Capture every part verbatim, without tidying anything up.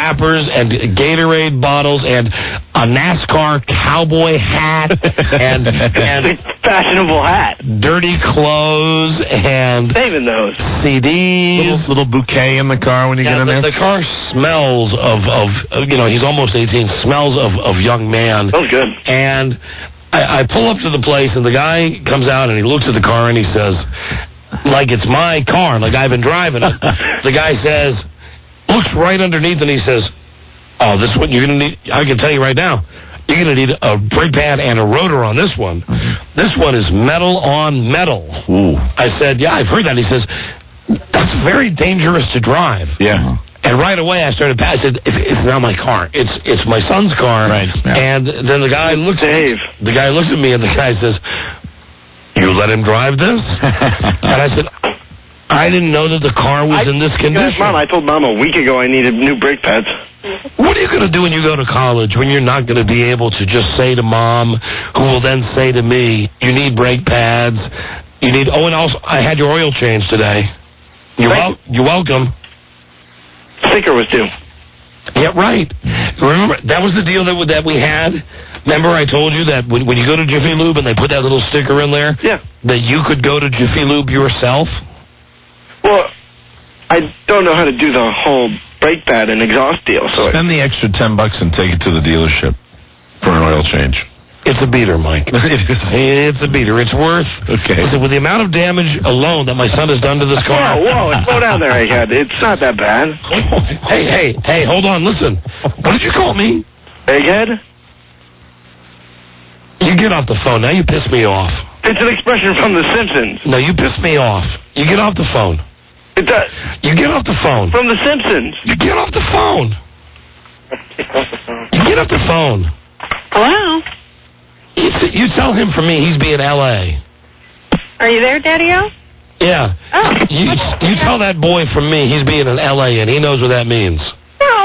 wrappers and Gatorade bottles and a NASCAR cowboy hat and and fashionable hat, dirty clothes and saving those C Ds, little, little bouquet in the car when you yeah, get in the, there. The car smells of of you know he's almost eighteen, smells of of young man. Smells good. And I, I pull up to the place and the guy comes out and he looks at the car and he says, like it's my car, like I've been driving it. The guy says, looks right underneath and he says, oh, this one you're gonna need. I can tell you right now, you're gonna need a brake pad and a rotor on this one. Mm-hmm. This one is metal on metal. Ooh. I said, yeah, I've heard that. He says, that's very dangerous to drive. Yeah. And right away I started. I said, it's, it's not my car. It's it's my son's car. Right. Yeah. And then the guy looks Dave. at the guy looks at me and the guy says, you let him drive this? And I said, I didn't know that the car was I, in this condition. Mom, I told Mom a week ago I needed new brake pads. What are you going to do when you go to college when you're not going to be able to just say to Mom, who will then say to me, you need brake pads, you need, oh, and also, I had your oil change today. You're, wel- you're welcome. Sticker was due. Yeah, right. Remember, that was the deal that, that we had? Remember I told you that when, when you go to Jiffy Lube and they put that little sticker in there? Yeah. That you could go to Jiffy Lube yourself? Well, I don't know how to do the whole brake pad and exhaust deal. So spend the extra ten bucks and take it to the dealership for an oil change. It's a beater, Mike. It's a beater. It's worth. Okay. Listen, with the amount of damage alone that my son has done to this car. Whoa, whoa, slow down there, Egghead. It's not that bad. Hey, hey, hey, hold on. Listen. What did you call me? Egghead? You get off the phone. Now you piss me off. It's an expression from The Simpsons. No, you piss me off. You get off the phone. It's a, You get off the phone. from The Simpsons. You get off the phone. You get off the phone. Hello? You, t- you tell him for me he's being L A. Are you there, Daddy-O? Yeah. Oh. You, you tell that boy from me he's being in L A and he knows what that means. No.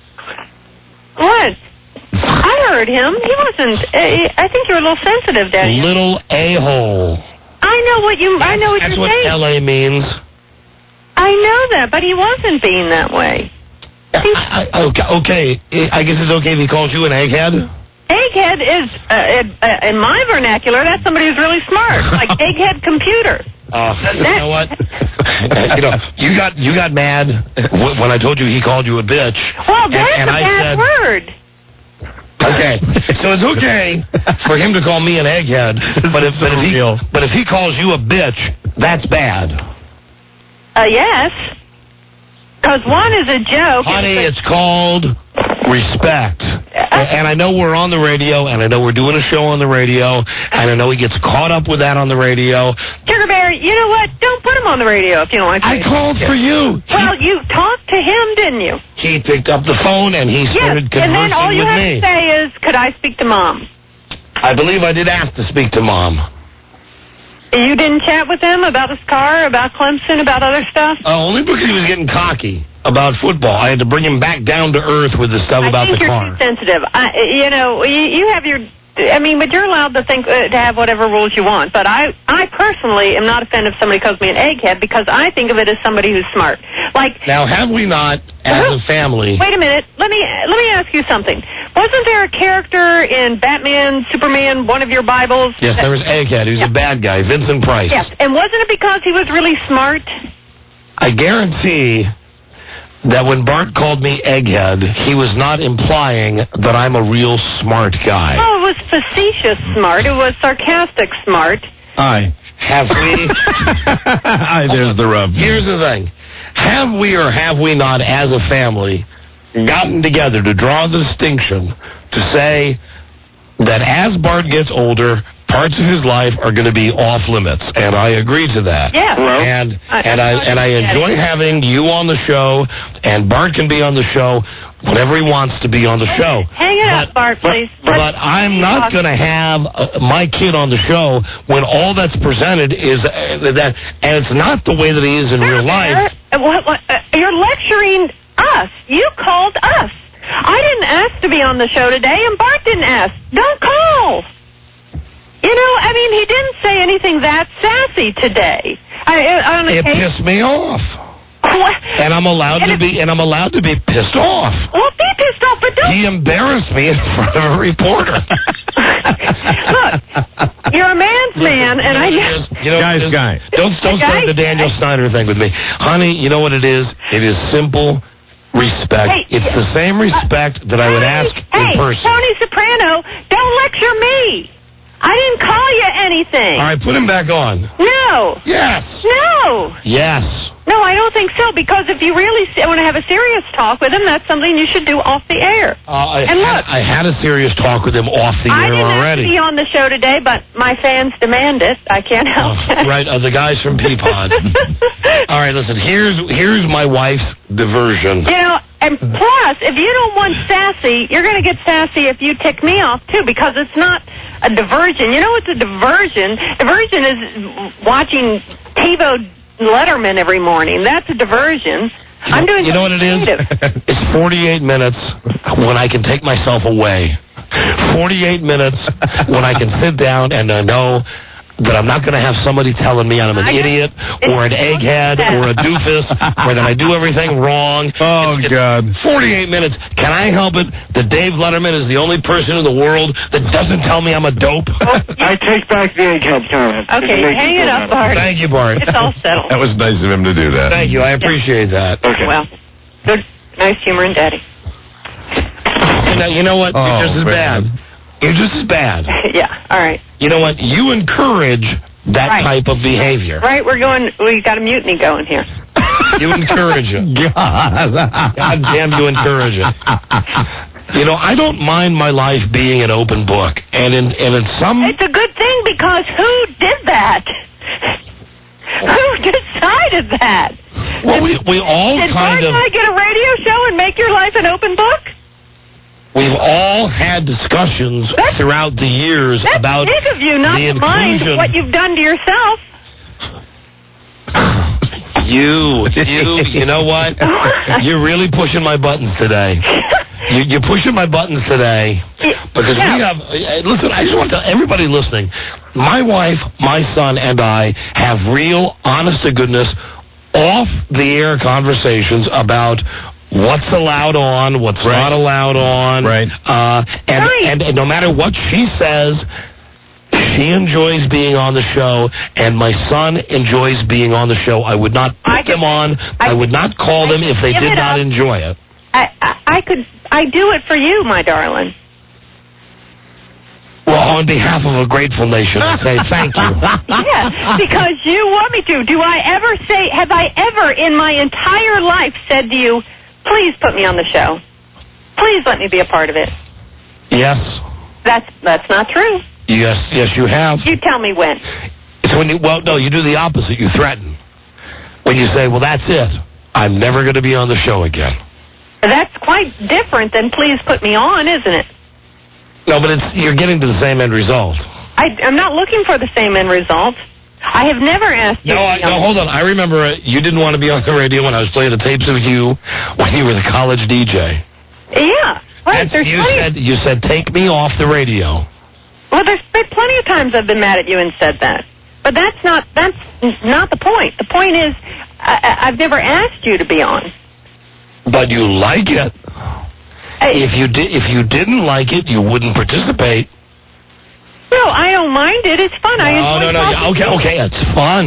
What? I heard him. He wasn't. Uh, I think you're a little sensitive, Daddy. Little a-hole. I know what you. I know what That's you're what saying. L A means. I know that, but he wasn't being that way. I, I, okay, okay. I guess it's okay if he calls you an egghead? Egghead is, uh, uh, in my vernacular, that's somebody who's really smart, like Egghead Computer. Uh, you know what? you know, you got you got mad when I told you he called you a bitch. Well, that's and, and a I bad said, word. Okay, so it's okay for him to call me an egghead, but if but if he but if he calls you a bitch, that's bad. Uh, yes. Because one is a joke. Honey, it's called respect. And I know we're on the radio, and I know we're doing a show on the radio, and I know he gets caught up with that on the radio. Sugar Bear, you know what? Don't put him on the radio if you don't want to. I called for you. Well, you talked to him, didn't you? He picked up the phone, and he started yes, conversing and then all you with have me. to say is, could I speak to Mom? I believe I did ask to speak to Mom. You didn't chat with him about his car, about Clemson, about other stuff? Uh, only because he was getting cocky about football. I had to bring him back down to earth with the stuff I about think the you're car. too sensitive. I, you know, you, you have your... I mean, but you're allowed to think uh, to have whatever rules you want. But I, I personally am not a fan if somebody calls me an egghead because I think of it as somebody who's smart. Like now, have we not, as a family? Wait a minute. Let me let me ask you something. Wasn't there a character in Batman, Superman, one of your Bibles? Yes, there was Egghead. He was yeah. a bad guy, Vincent Price. Yes, and wasn't it because he was really smart? I guarantee that when Bart called me Egghead, he was not implying that I'm a real smart guy. Oh, it was facetious smart. It was sarcastic smart. Aye. Have we? Aye, there's the rub. Here's the thing. Have we or have we not, as a family, gotten together to draw the distinction to say that as Bart gets older, parts of his life are going to be off limits, and I agree to that. Yeah. Hello? And I, and I and I enjoy having you on the show, and Bart can be on the show whenever he wants to be on the show. Hang it but, up, Bart, please. But, but I'm not going to have uh, my kid on the show when all that's presented is uh, that, and it's not the way that he is in real life. Uh, what, what, uh, you're lecturing us. You called us. I didn't ask to be on the show today, and Bart didn't ask. Don't call. You know, I mean, he didn't say anything that sassy today. I, on It occasion, pissed me off. What? And I'm allowed And to be, and I'm allowed to be pissed off. Well, He embarrassed me in front of a reporter. Look, you're a man's man, and I know. You know, Guy's guy. Don't don't Guy? start the Daniel Snyder thing with me, honey. You know what it is? It is simple respect. Hey, it's the same respect that I would Hey, ask hey, in person. Tony Soprano, don't lecture me. I didn't call you anything. All right, put him back on. No. Yes. No. Yes. No, I don't think so, because if you really want to have a serious talk with him, that's something you should do off the air. Uh, I, And had, look, I had a serious talk with him off the I air didn't already. have to be on the show today, but my fans demand it. I can't help Oh, it. right, uh, the guys from Peapod. All right, listen, here's here's my wife's diversion. You know, and plus, if you don't want sassy, you're going to get sassy if you tick me off, too, because it's not a diversion. You know what's a diversion? Diversion is watching TiVo Letterman every morning. That's a diversion. I'm doing You know what it is? creative. It's forty-eight minutes when I can take myself away. forty-eight minutes when I can sit down and I know that I'm not going to have somebody telling me I'm an I idiot just- or an egghead or a doofus or that I do everything wrong. Oh, It's- it's God. forty-eight minutes. Can I help it that Dave Letterman is the only person in the world that doesn't tell me I'm a dope? I take back the egghead comment. Okay, It makes hang me it feel up, better. Bart. Thank you, Bart. It's all settled. That was nice of him to do that. Thank you. I appreciate that. Okay. Well, good, nice humor in Daddy. You know, you know what? Oh, You're just as bad. man. You're just as bad. Yeah, all right. You know what? You encourage that Right. type of behavior. Right, we're going, we got a mutiny going here. You encourage it. God. God damn, you encourage it. You know, I don't mind my life being an open book. And in, and in some... It's a good thing, because who did that? Who decided that? Well, we, we all Did Bart kind of... and I get a radio show and make your life an open book? We've all had discussions That's- throughout the years That's about big of you not the to mind inclusion... what you've done to yourself. You, you, you know what? You're really pushing my buttons today. You, you're pushing my buttons today because we Yeah. have. uh, Listen, I just want to tell everybody listening. My wife, my son, and I have real, honest to goodness, off the air conversations about what's allowed on, what's Right. not allowed on. Right. Uh, and, Right. and and no matter what she says. She enjoys being on the show, and my son enjoys being on the show. I would not put I could- them on. I, I- would not call them if they Give did it not up. enjoy it. I, I, I could, I do it for you, my darling. Well, on behalf of a grateful nation, I say thank you. Yeah, because you want me to. Do I ever say, have I ever in my entire life said to you, please put me on the show? Please let me be a part of it. Yes, That's, that's not true. yes, yes, you have. You tell me when. It's when you, well, no, you do the opposite. You threaten. When you say, well, that's it. I'm never going to be on the show again. That's quite different than please put me on, isn't it? No, but it's you're getting to the same end result. I, I'm not looking for the same end result. I have never asked you No, to I, be on no, the- hold on. I remember uh, you didn't want to be on the radio when I was playing the tapes of you when you were the college D J. Yeah, right. That's- There's you plenty, said you said take me off the radio. well, there's been plenty of times I've been mad at you and said that. But that's not that's not the point. The point is, I, I- I've never asked you to be on. But you like it. I- If you did, if you didn't like it, you wouldn't participate. No, I don't mind it. It's fun. I No, enjoy no, no. talking Okay, to you. okay, it's fun.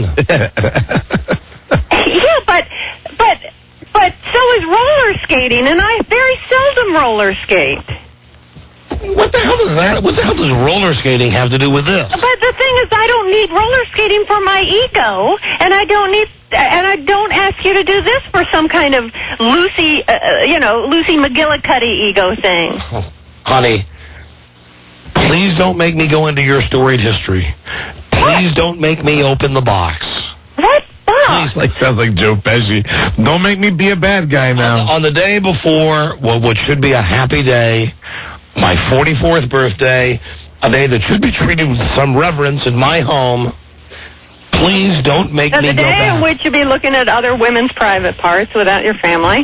Yeah, but but but so is roller skating, and I very seldom roller skate. What the hell does that? What the hell does roller skating have to do with this? But the thing is, I don't need roller skating for my ego, and I don't need, and I don't ask you to do this for some kind of Lucy, uh, you know, Lucy McGillicuddy ego thing. Oh, honey, please don't make me go into your storied history. Please don't make me open the box. What box? Like sounds like Joe Pesci. Don't make me be a bad guy On, now. on the day before, well, what should be a happy day, my forty-fourth birthday, a day that should be treated with some reverence in my home, please don't make Now, me the go day in back. which you'll be looking at other women's private parts without your family.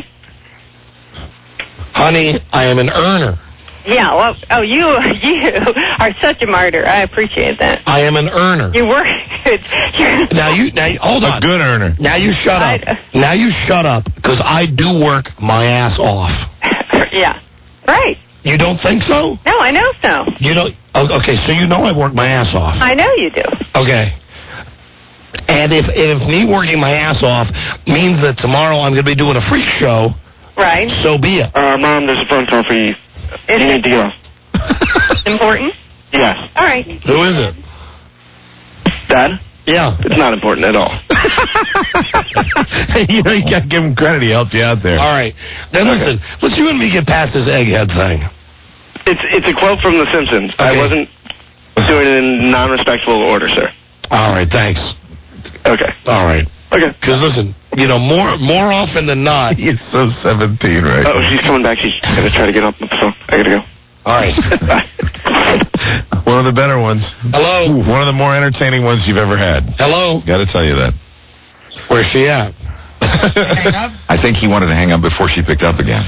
Honey, I am an earner. Yeah, well, oh, you you are such a martyr. I appreciate that. I am an earner. You work. You're, Now you, now you, hold A on. good earner. Now you shut up. I- Now you shut up, because I do work my ass off. yeah, right. You don't think so? No, I know so. You don't. Oh, okay, so you know I work my ass off. I know you do. Okay. And if if me working my ass off means that tomorrow I'm going to be doing a freak show, right? So be it. Uh, Mom, there's a phone call for you. Is you need to go. Important? Yes. All right. Who is it? Dad? Yeah. It's not important at all. You know, you got to give him credit. He helped you out there. All right. Then listen, let's you and me get past this egghead thing. It's it's a quote from The Simpsons. Okay. I wasn't doing it in non-respectful order, sir. All right, thanks. Okay. All right. Okay. Because listen, you know, more more often than not. He's so seventeen, right? Oh, she's coming back. She's going to try to get up the phone. I got to go. All right. Bye. One of the better ones. Hello. Ooh, one of the more entertaining ones you've ever had. Hello. Got to tell you that. Where's she at? I think he wanted to hang up before she picked up again.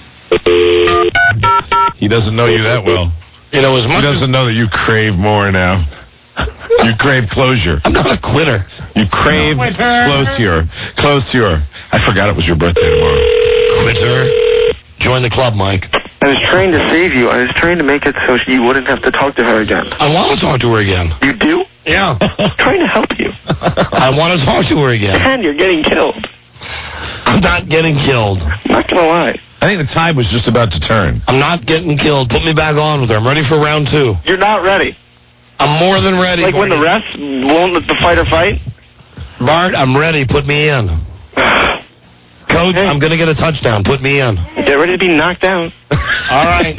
He doesn't know you that well. You know, as much He doesn't know that you crave more now. You crave closure. I'm not a quitter. You crave closure. Closure. I forgot it was your birthday tomorrow. Quitter. Join the club, Mike. I was trying to save you. I was trying to make it so you wouldn't have to talk to her again. I want to talk to her again. You do? Yeah. I'm trying to help you. I want to talk to her again. And you're getting killed. I'm not getting killed. I'm not going to lie. I think the tide was just about to turn. I'm not getting killed. Put me back on with her. I'm ready for round two. You're not ready. I'm more than ready. Like when the refs won't let the fighter fight? Bart, I'm ready. Put me in. Coach, Hey. I'm going to get a touchdown. Put me in. Get ready to be knocked down. All right.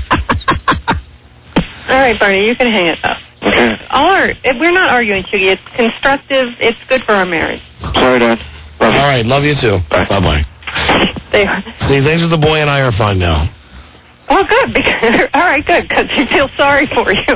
All right, Barney, you can hang it up. Okay. All right. We're not arguing, Chugi. It's constructive. It's good for our marriage. Sorry, Dad. Love you. All right. Love you, too. Bye. Bye-bye. They, See, things with the boy and I are fine now. well, good. Because, all right, good, because he feels sorry for you.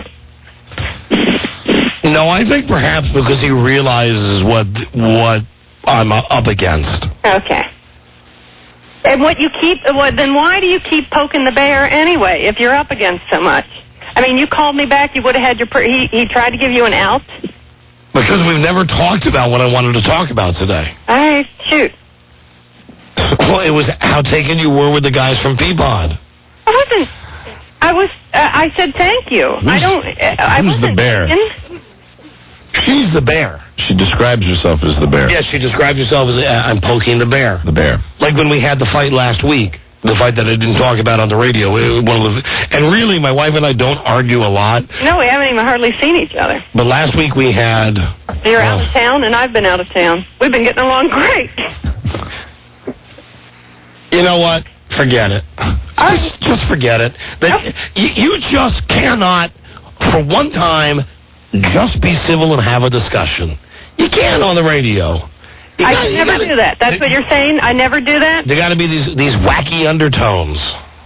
No, I think perhaps because he realizes what what I'm up against. Okay. And what you keep, what, then why do you keep poking the bear anyway if you're up against so much? I mean, you called me back, you would have had your, per- he, he tried to give you an out? Because we've never talked about what I wanted to talk about today. All right, shoot. Well, it was how taken you were with the guys from Peapod. I wasn't, I was, uh, I said thank you. I don't, uh, I who's wasn't the bear? taken. She's the bear. She describes herself as the bear. Yeah, she describes herself as, uh, I'm poking the bear. The bear. Like when we had the fight last week, the fight that I didn't talk about on the radio. It was one of the, and really, my wife and I don't argue a lot. No, we haven't even hardly seen each other. But last week we had... You're out uh, of town, and I've been out of town. We've been getting along great. You know what? Forget it. I just, just forget it. That you, you just cannot, for one time, just be civil and have a discussion. You can't on the radio. You I gotta, can never gotta, do that. That's what you're saying? I never do that? There got to be these these wacky undertones.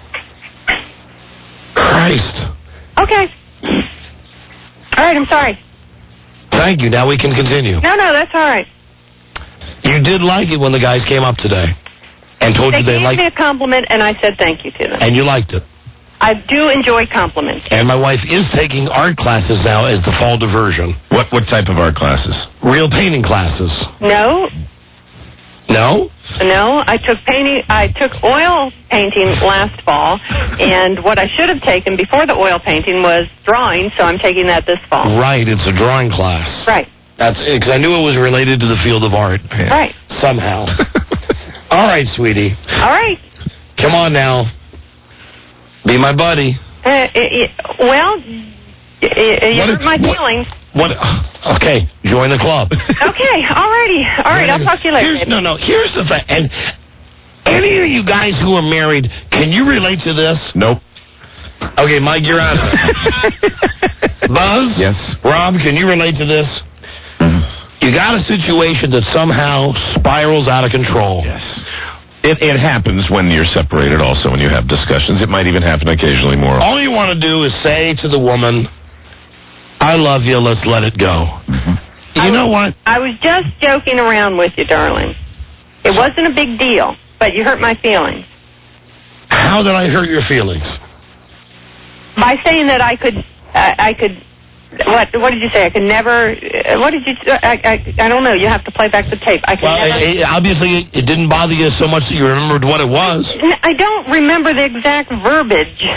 Christ. Okay. All right, I'm sorry. Thank you. Now we can continue. No, no, that's all right. You did like it when the guys came up today and told They you they gave liked me a compliment, and I said thank you to them. and you liked it. I do enjoy compliments. And my wife is taking art classes now as the fall diversion. What what type of art classes? Real painting classes. No, No? no, I took painting. I took oil painting last fall, and what I should have taken before the oil painting was drawing. So I'm taking that this fall. Right, it's a drawing class. Right, That's it, because I knew it was related to the field of art. Yeah. right. Somehow. All right, sweetie. All right. Come on now. Be my buddy. Uh, it, it, well, y- y- you What hurt if- my what- feelings. What? Okay, join the club. Okay, all righty. All right, I'll talk to you later. Here's, no, no, here's the thing. And any of you guys who are married, can you relate to this? Nope. Okay, Mike, you're out of it. Buzz? Yes. Rob, can you relate to this? You got a situation that somehow spirals out of control. Yes. It, it happens when you're separated also, when you have discussions. It might even happen occasionally more. All you want to do is say to the woman, I love you, let's let it go. Mm-hmm. You know what? I was just joking around with you, darling. It wasn't a big deal, but you hurt my feelings. How did I hurt your feelings? By saying that I could, I, I could, what What did you say? I could never, uh, what did you, I, I, I don't know, you have to play back the tape. I could Well, never. it, it- obviously, it didn't bother you so much that you remembered what it was. I don't remember the exact verbiage,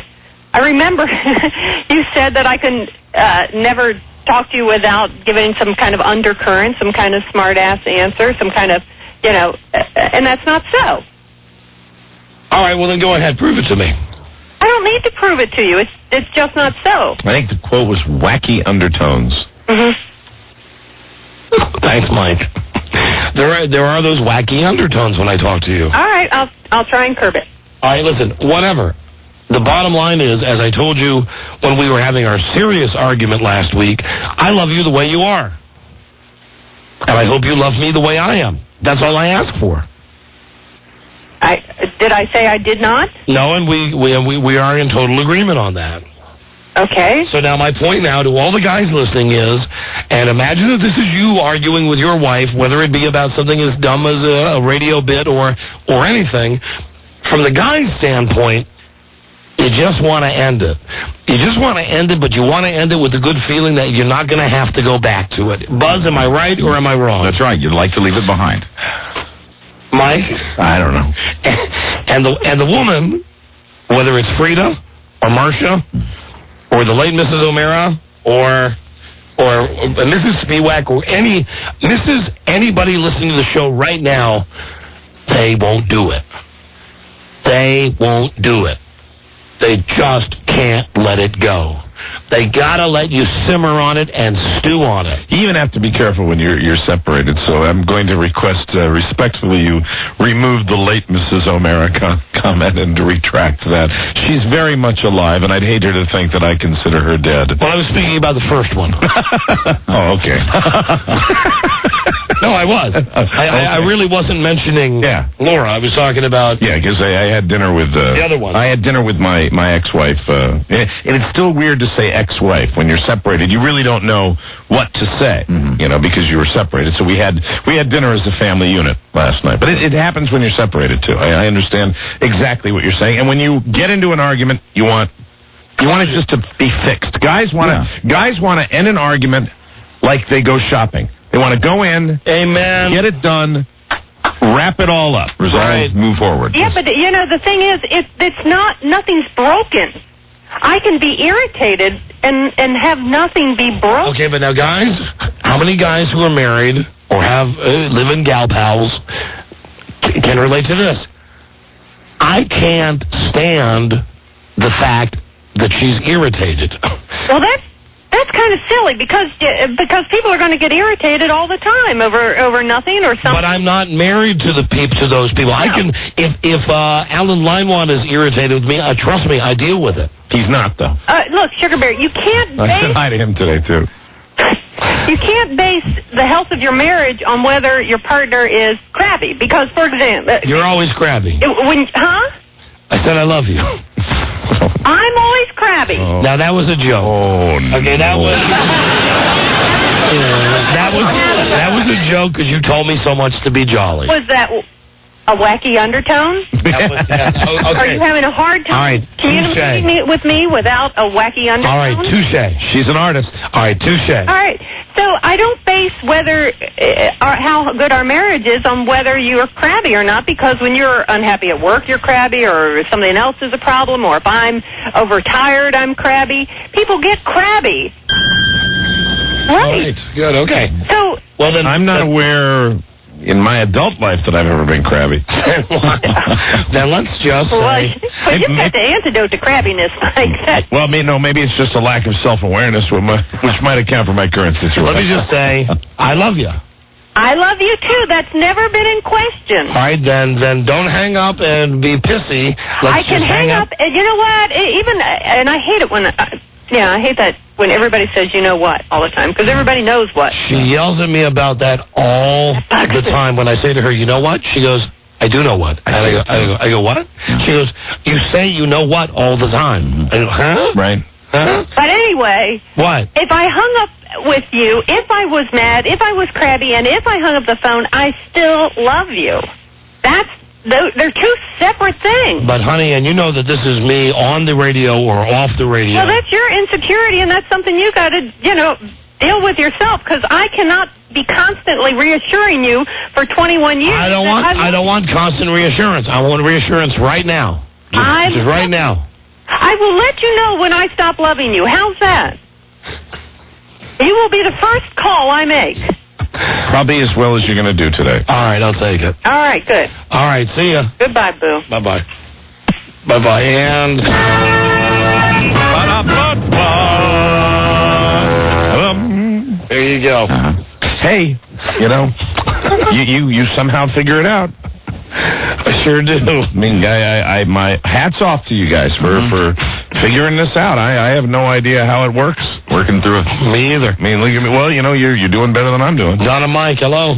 I remember you said that I can uh, never talk to you without giving some kind of undercurrent, some kind of smart-ass answer, some kind of, you know, uh, and that's not so. All right, well, then go ahead. Prove it to me. I don't need to prove it to you. It's it's just not so. I think the quote was wacky undertones. Mm-hmm. Thanks, Mike. There are, there are those wacky undertones when I talk to you. All right, I'll I'll try and curb it. All right, listen, whatever. The bottom line is, as I told you when we were having our serious argument last week, I love you the way you are. And I hope you love me the way I am. That's all I ask for. I did I say I did not? No, and we we we, we are in total agreement on that. Okay. So now my point now to all the guys listening is, and imagine that this is you arguing with your wife, whether it be about something as dumb as a, a radio bit or or anything. From the guy's standpoint, you just want to end it. You just want to end it, but you want to end it with a good feeling that you're not going to have to go back to it. Buzz, am I right or am I wrong? That's right. You'd like to leave it behind. Mike? I don't know. And the and the woman, whether it's Frida or Marcia or the late Missus O'Mara or or Missus Spiewak or any Missus anybody listening to the show right now, they won't do it. They won't do it. They just can't let it go. They gotta let you simmer on it and stew on it. You even have to be careful when you're you're separated. So I'm going to request uh, respectfully you remove the late Missus O'Mara com- comment and to retract that. She's very much alive, and I'd hate her to think that I consider her dead. Well, I was speaking about the first one. Oh, okay. No, I was. I, okay. I, I really wasn't mentioning Yeah. Laura. I was talking about Yeah, because I, I had dinner with uh, the other one. I had dinner with my my ex-wife, uh, and, and it's still weird to say ex-wife when you're separated. You really don't know what to say, Mm-hmm. you know, because you were separated. So we had we had dinner as a family unit last night. But it, it happens when you're separated too. I, I understand exactly what you're saying. And when you get into an argument, you want you want it just to be fixed. Guys want to Yeah. guys want to end an argument like they go shopping. They want to go in, Amen. get it done, wrap it all up, Resolve, Right. move forward. Yeah, but you know the thing is, it, it's not nothing's broken. I can be irritated and and have nothing be broken. Okay, but now, guys, how many guys who are married or have uh, live in gal pals c- can relate to this? I can't stand the fact that she's irritated. Well, that's that's kind of silly because uh, because people are going to get irritated all the time over over nothing or something. But I'm not married to the peep to those people. I can if if uh, Alan Linewan is irritated with me, uh, trust me, I deal with it. He's not, though. Uh, look, Sugar Bear, you can't I said base hi to him today, too. you can't base the health of your marriage on whether your partner is crabby. Because, for example, uh, You're always crabby. it- when huh? I said I love you. I'm always crabby. Oh. Now, that was a joke. Oh, no. Okay, that was... Yeah, that was that was a joke because you told me so much to be jolly. Was that a wacky undertone? That was, yeah. Oh, Are okay. you having a hard time All right, communicating touche. with me without a wacky undertone? All right, touche. She's an artist. All right, touche. All right. So I don't base whether uh, our, how good our marriage is on whether you're crabby or not, because when you're unhappy at work, you're crabby, or if something else is a problem, or if I'm overtired, I'm crabby. People get crabby. All Right. right, good, okay. So Well, then... I'm not then, aware in my adult life that I've ever been crabby. then let's just well, say... well, you've got the antidote to crabbiness, Mike. That, Well, may, no, maybe it's just a lack of self-awareness, which might, which might account for my current situation. Let me just say, I love you. I love you too. That's never been in question. All right, then then don't hang up and be pissy. Let's I can just hang up, and you know what? E- Even and I hate it when, uh, yeah, I hate that when everybody says you know what all the time, because everybody knows what. She yells at me about that all the time. When I say to her, you know what? She goes, I do know what. And I go, I go, I go what? She goes, you say you know what all the time. I go, huh? Right. Huh? But anyway, What? if I hung up with you, if I was mad, if I was crabby, and if I hung up the phone, I still love you. That's they're, they're two separate things. But honey, and you know that this is me on the radio or off the radio. Well, that's your insecurity, and that's something you got to, you know, deal with yourself. Because I cannot be constantly reassuring you for twenty-one years. I don't that want. I don't want constant reassurance. I want reassurance right now. Just, I'm- just right now. I I will let you know when I stop loving you. How's that? You will be the first call I make. Probably as well as you're going to do today. All right, I'll take it. All right, good. All right, see ya. Goodbye, Boo. Bye-bye. Bye-bye, and... There you go. Uh, hey, you know, you, you, you somehow figure it out. I sure do. I mean, I, I, I my hats off to you guys for, mm-hmm. for figuring this out. I, I have no idea how it works. Working through it. Me either. I mean, look at me. Well, you know, you're you're doing better than I'm doing. John and Mike, hello.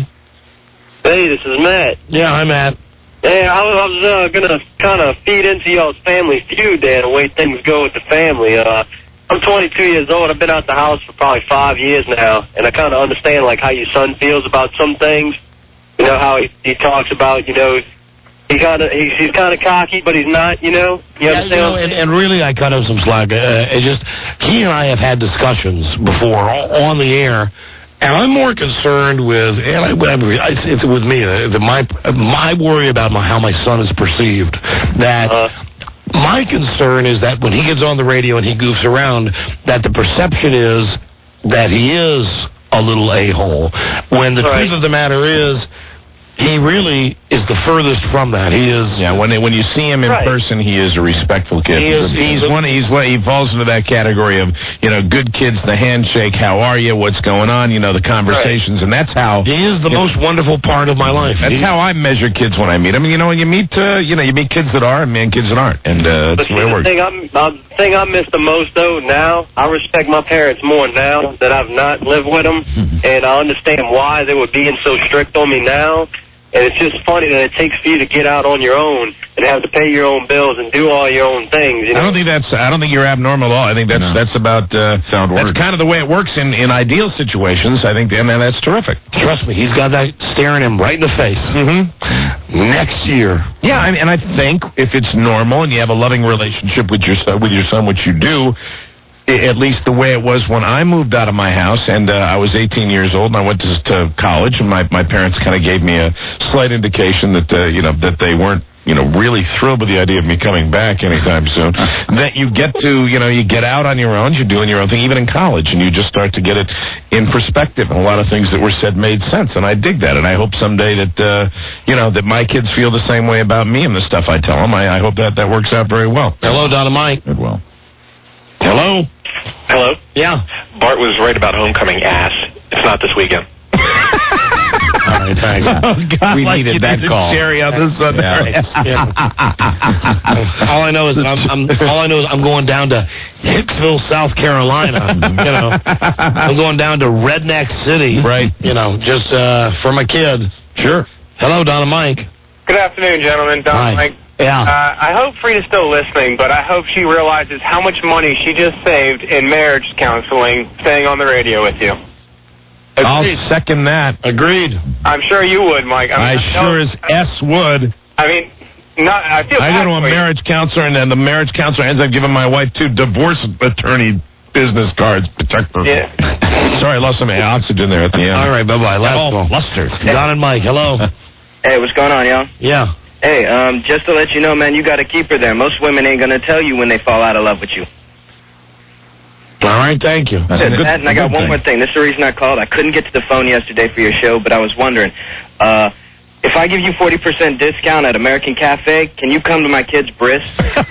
Hey, this is Matt. Yeah, hi, Matt. Hey, I was, I was uh, going to kind of feed into y'all's family feud there, the way things go with the family. Uh, I'm twenty-two years old. I've been out the house for probably five years now, and I kind of understand, like, how your son feels about some things. You know, how he, he talks about, you know, he kind of he's, he's kind of cocky, but he's not, you know? You yeah, understand? You know, and, and really, I cut him some slack. Uh, it just, he and I have had discussions before on the air, and I'm more concerned with, and I, it's, it's with me, uh, the, my my worry about my, how my son is perceived. That uh, my concern is that when he gets on the radio and he goofs around, that the perception is that he is a little a-hole. When the right. truth of the matter is, he really is the furthest from that. He is. Yeah, when when you see him in right. person, he is a respectful kid. He is. He's, he's one. He's he falls into that category of, you know, good kids, the handshake, how are you, what's going on, you know, the conversations, right. and that's how he is the most wonderful part of my life. That's he, how I measure kids when I meet them. You know, when you meet, uh, you know, you meet kids that are and man, kids that aren't, and uh, that's the way it works. The thing, I'm, uh, the thing I miss the most though now, I respect my parents more now that I've not lived with them, mm-hmm. and I understand why they were being so strict on me now. And it's just funny that it takes for you to get out on your own and have to pay your own bills and do all your own things. You know? I don't think that's. I don't think you're abnormal at all. I think that's no. that's about uh, sound work. That's kind of the way it works in, in ideal situations. I think, and that's terrific. Trust me, he's got that staring him right in the face. Mm-hmm. Next year, yeah, I mean, and I think if it's normal and you have a loving relationship with your son, with your son, which you do. At least the way it was when I moved out of my house, and uh, I was eighteen years old, and I went to, to college, and my, my parents kind of gave me a slight indication that, uh, you know, that they weren't, you know, really thrilled with the idea of me coming back anytime soon. That you get to, you know, you get out on your own, you're doing your own thing, even in college, and you just start to get it in perspective, and a lot of things that were said made sense, and I dig that, and I hope someday that, uh, you know, that my kids feel the same way about me and the stuff I tell them. I, I hope that that works out very well. Hello, Donna Mike. Good, well. Hello? Hello? Yeah. Bart was right about homecoming, ass. It's not this weekend. All right, thanks. Oh, God, we like needed that call. Cherry on this Sunday. Yeah. Yeah. all I know is I'm, I'm all I know is I'm going down to Hicksville, South Carolina. You know, I'm going down to Redneck City. Right. You know, just uh, for my kid. Sure. Hello, Donna Mike. Good afternoon, gentlemen. Donna Hi. Mike. Yeah. Uh, I hope Frida's still listening, but I hope she realizes how much money she just saved in marriage counseling staying on the radio with you. Agreed. I'll second that. Agreed. I'm sure you would, Mike. I, mean, I, I sure as S would. I mean, not. I feel. I go to a marriage counselor, and then the marriage counselor ends up giving my wife two divorce attorney business cards. Protect her. Yeah. Sorry, I lost some oxygen there at the end. All right, bye-bye. Last oh, one. Luster. Don and Mike, hello. Hey, what's going on, y'all? Yeah. Hey, um, just to let you know, man, you got to keep her there. Most women ain't going to tell you when they fall out of love with you. All right, thank you. That's good, that, and I got one thing. more thing. This is the reason I called. I couldn't get to the phone yesterday for your show, but I was wondering, uh, if I give you forty percent discount at American Cafe, can you come to my kid's bris?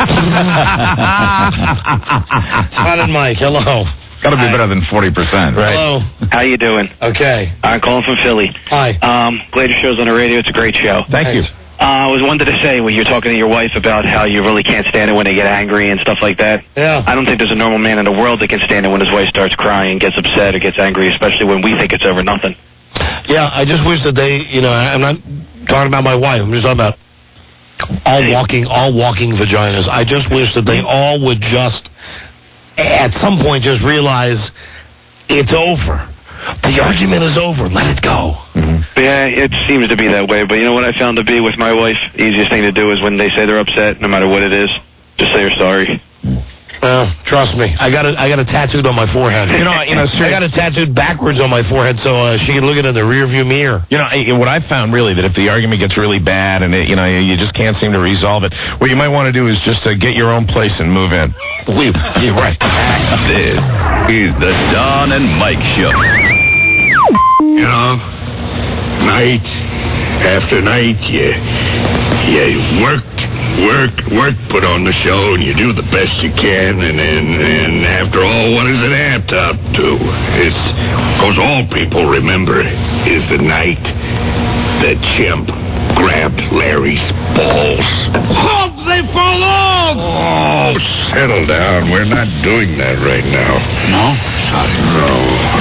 Don and Mike, hello. Got to be Hi. better than forty percent, right? Hello. How you doing? Okay. I'm calling from Philly. Hi. Um, glad your show's on the radio. It's a great show. Thank Thanks. you. Uh, I was wanted to say when you're talking to your wife about how you really can't stand it when they get angry and stuff like that. Yeah. I don't think there's a normal man in the world that can stand it when his wife starts crying, gets upset, or gets angry, especially when we think it's over nothing. Yeah, I just wish that they, you know, I'm not talking about my wife. I'm just talking about all walking, all walking vaginas. I just wish that they all would just, at some point, just realize it's over. The argument is over. Let it go. Mm-hmm. Yeah, it seems to be that way. But you know what I found to be with my wife? The easiest thing to do is when they say they're upset, no matter what it is, just say you're sorry. Well, trust me, I got it. I got it tattooed on my forehead. You know, you know, I got it tattooed backwards on my forehead so uh, she can look at it in the rearview mirror. You know, I, what I found really that if the argument gets really bad and it, you know you just can't seem to resolve it, what you might want to do is just uh, get your own place and move in. We, you're right. This is the Don and Mike Show. You know, night after night, you, you worked, worked, worked, put on the show, and you do the best you can, and and, and after all, what does it add up to? It's, because all people remember is the night that Chimp grabbed Larry's balls. Oh, they fall off! Oh, settle down. We're not doing that right now. No? No.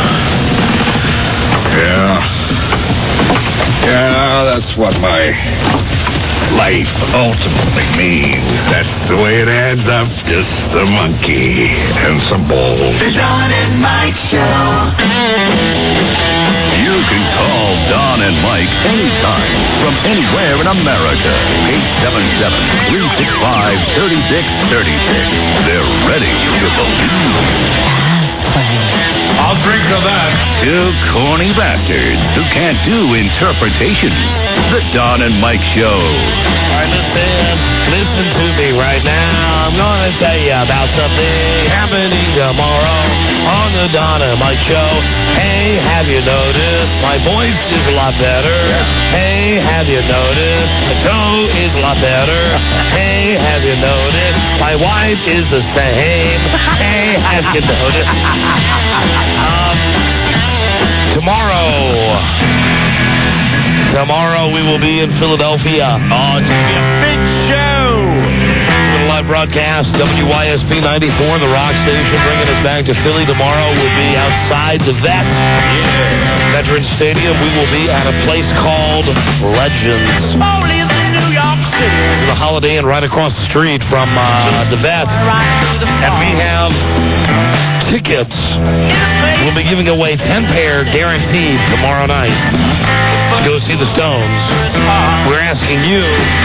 Yeah. Yeah, that's what my life ultimately means. That's the way it adds up. Just a monkey and some balls. The Don and Mike Show. You can call Don and Mike anytime from anywhere in America. eight seven seven, three six five, three six three six. They're ready to believe. I'll drink to that. Two corny bastards who can't do interpretations. The Don and Mike Show. All right, listen, listen to me right now. I'm going to tell you about something happening tomorrow on the Don and Mike Show. Hey, have you noticed my voice is a lot better? Hey, have you noticed the show is a lot better? Hey, have you noticed my wife is the same? Hey, have you noticed? Um, tomorrow, tomorrow we will be in Philadelphia. Oh, it's going to be a big show. With a live broadcast, W Y S P ninety-four, the rock station, bringing us back to Philly. Tomorrow we'll be outside the vet. Yeah. Veterans Stadium. We will be at a place called Legends. New York City. The Holiday Inn right across the street from uh, the vet. And we have tickets. We'll be giving away ten pair guaranteed tomorrow night to go see the Stones. We're asking you,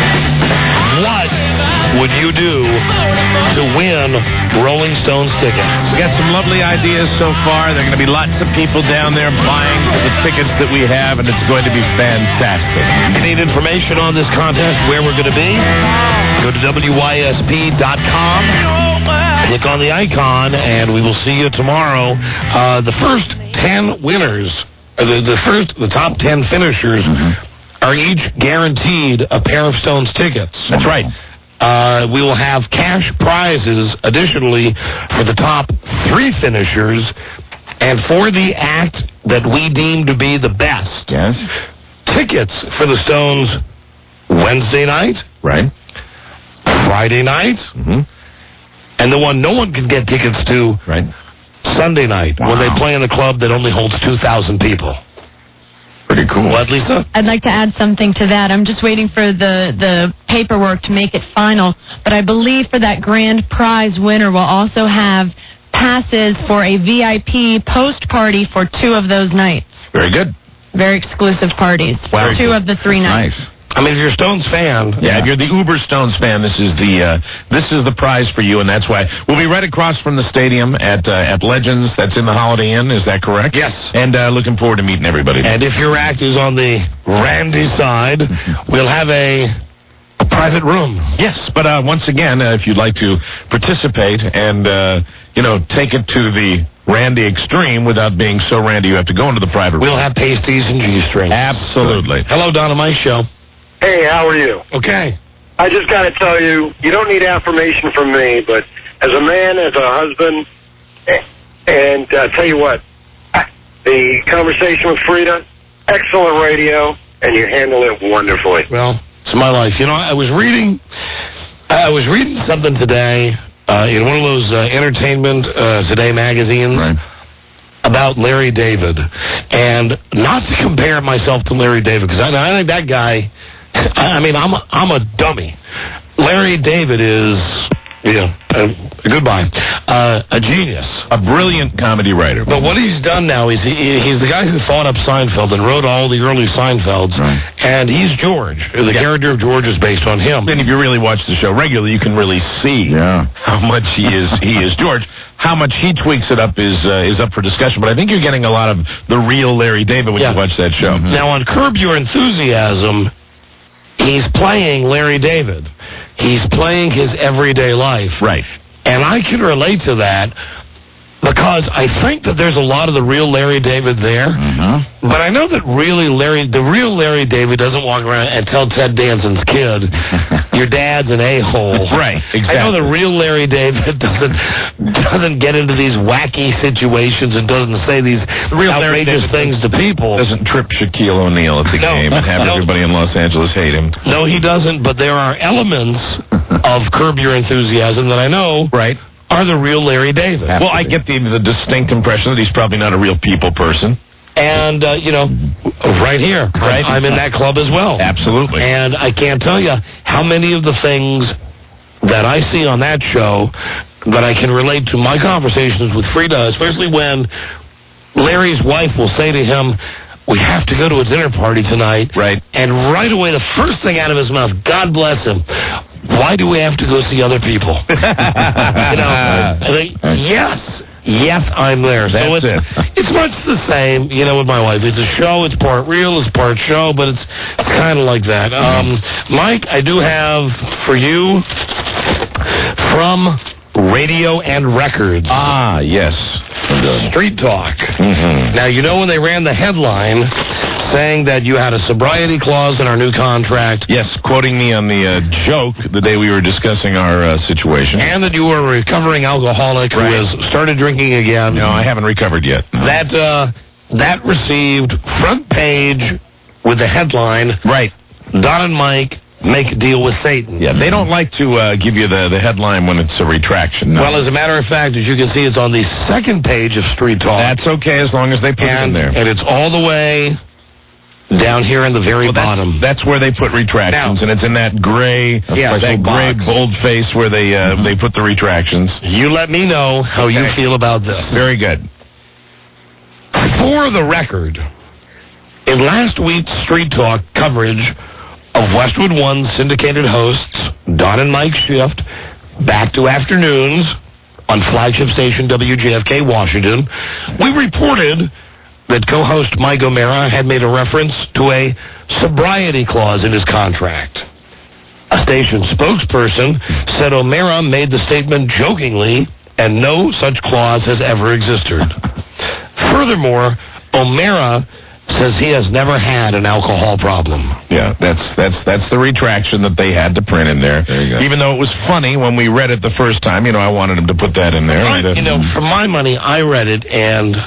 what would you do to win Rolling Stones tickets? We got some lovely ideas so far. There are going to be lots of people down there buying the tickets that we have, and it's going to be fantastic. If you need information on this contest, where we're going to be, go to W Y S P dot com. Click on the icon, and we will see you tomorrow. Uh, the first ten winners, uh, the, the first, the top ten finishers, mm-hmm. are each guaranteed a pair of Stones tickets. That's right. Uh, we will have cash prizes, additionally, for the top three finishers, and for the act that we deem to be the best. Yes. Tickets for the Stones Wednesday night. Right. Friday night. Mm-hmm. And the one no one can get tickets to, right, Sunday night, wow. when they play in a club that only holds two thousand people. Pretty cool. What, Lisa? I'd like to add something to that. I'm just waiting for the, the paperwork to make it final, but I believe for that grand prize winner, we'll also have passes for a V I P post party for two of those nights. Very good. Very exclusive parties. Wow. For two of the three nights. Nice. I mean, if you're a Stones fan... Yeah, if you're the Uber Stones fan, this is the uh, this is the prize for you, and that's why. We'll be right across from the stadium at uh, at Legends. That's in the Holiday Inn. Is that correct? Yes. And uh, looking forward to meeting everybody. And if your act is on the Randy side, we'll have a, a private room. Yes, but uh, once again, uh, if you'd like to participate and, uh, you know, take it to the Randy extreme without being so Randy, you have to go into the private room. We'll have pasties and G-strings. Absolutely. Hello, Don and Mike Show. Hey, how are you? Okay. I just got to tell you, you don't need affirmation from me, but as a man, as a husband, and uh, tell you what, the conversation with Frida, excellent radio, and you handle it wonderfully. Well, it's my life. You know, I was reading, I was reading something today uh, in one of those uh, Entertainment uh, Today magazines. Right. About Larry David, and not to compare myself to Larry David, because I, I think that guy, I mean, I'm a, I'm a dummy. Larry David is, yeah, uh, goodbye, uh, a genius. A brilliant comedy writer. But what he's done now is he, he's the guy who fought up Seinfeld and wrote all the early Seinfelds, right. and he's George. The yeah. character of George is based on him. And if you really watch the show regularly, you can really see yeah. how much he is he is George. How much he tweaks it up is uh, is up for discussion, but I think you're getting a lot of the real Larry David when yeah. you watch that show. Mm-hmm. Now, on Curb Your Enthusiasm, he's playing Larry David. He's playing his everyday life. Right. And I can relate to that because I think that there's a lot of the real Larry David there. Mm-hmm. But I know that really Larry, the real Larry David doesn't walk around and tell Ted Danson's kid, your dad's an a-hole. Right, exactly. I know the real Larry David doesn't doesn't get into these wacky situations and doesn't say these real outrageous things to people. Doesn't trip Shaquille O'Neal at the No. game and have No. everybody in Los Angeles hate him. No, he doesn't, but there are elements of Curb Your Enthusiasm that I know Right. are the real Larry David. Well, I get the, the distinct impression that he's probably not a real people person. And, uh, you know, right here, Right. I'm in that club as well. Absolutely. And I can't tell you how many of the things that I see on that show that I can relate to my conversations with Frida, especially when Larry's wife will say to him, we have to go to a dinner party tonight. Right. And right away, the first thing out of his mouth, God bless him, why do we have to go see other people? you know, I think, yes, yes, I'm there. That's so it's, it. it's much the same, you know, with my wife. It's a show, it's part real, it's part show, but it's kind of like that. Um, Mike, I do have for you from Radio and Records. Ah, yes. Street Talk. Mm-hmm. Now, you know when they ran the headline saying that you had a sobriety clause in our new contract. Yes, quoting me on the uh, joke the day we were discussing our uh, situation. And that you were a recovering alcoholic Right. who has started drinking again. No, I haven't recovered yet. No. That, uh, that received front page with the headline, Right. Don and Mike make a deal with Satan. Yeah, they don't like to uh, give you the, the headline when it's a retraction. No. Well, as a matter of fact, as you can see, it's on the second page of Street Talk. That's okay as long as they put and, it in there. And it's all the way down here in the very Well, that's, bottom. that's where they put retractions, Now, and it's in that gray, Yeah, that gray box. bold face where they uh, they put the retractions. You let me know how you Okay. feel about this. Very good. For the record, in last week's Street Talk coverage of Westwood One's syndicated hosts, Don and Mike Shift, back to afternoons on flagship station W J F K Washington, we reported that co-host Mike O'Mara had made a reference to a sobriety clause in his contract. A station spokesperson said O'Mara made the statement jokingly, and no such clause has ever existed. Furthermore, O'Mara says he has never had an alcohol problem. Yeah, that's that's that's the retraction that they had to print in there. There you go. Even though it was funny when we read it the first time, you know, I wanted him to put that in there. But, And, uh, you know, for my money, I read it, and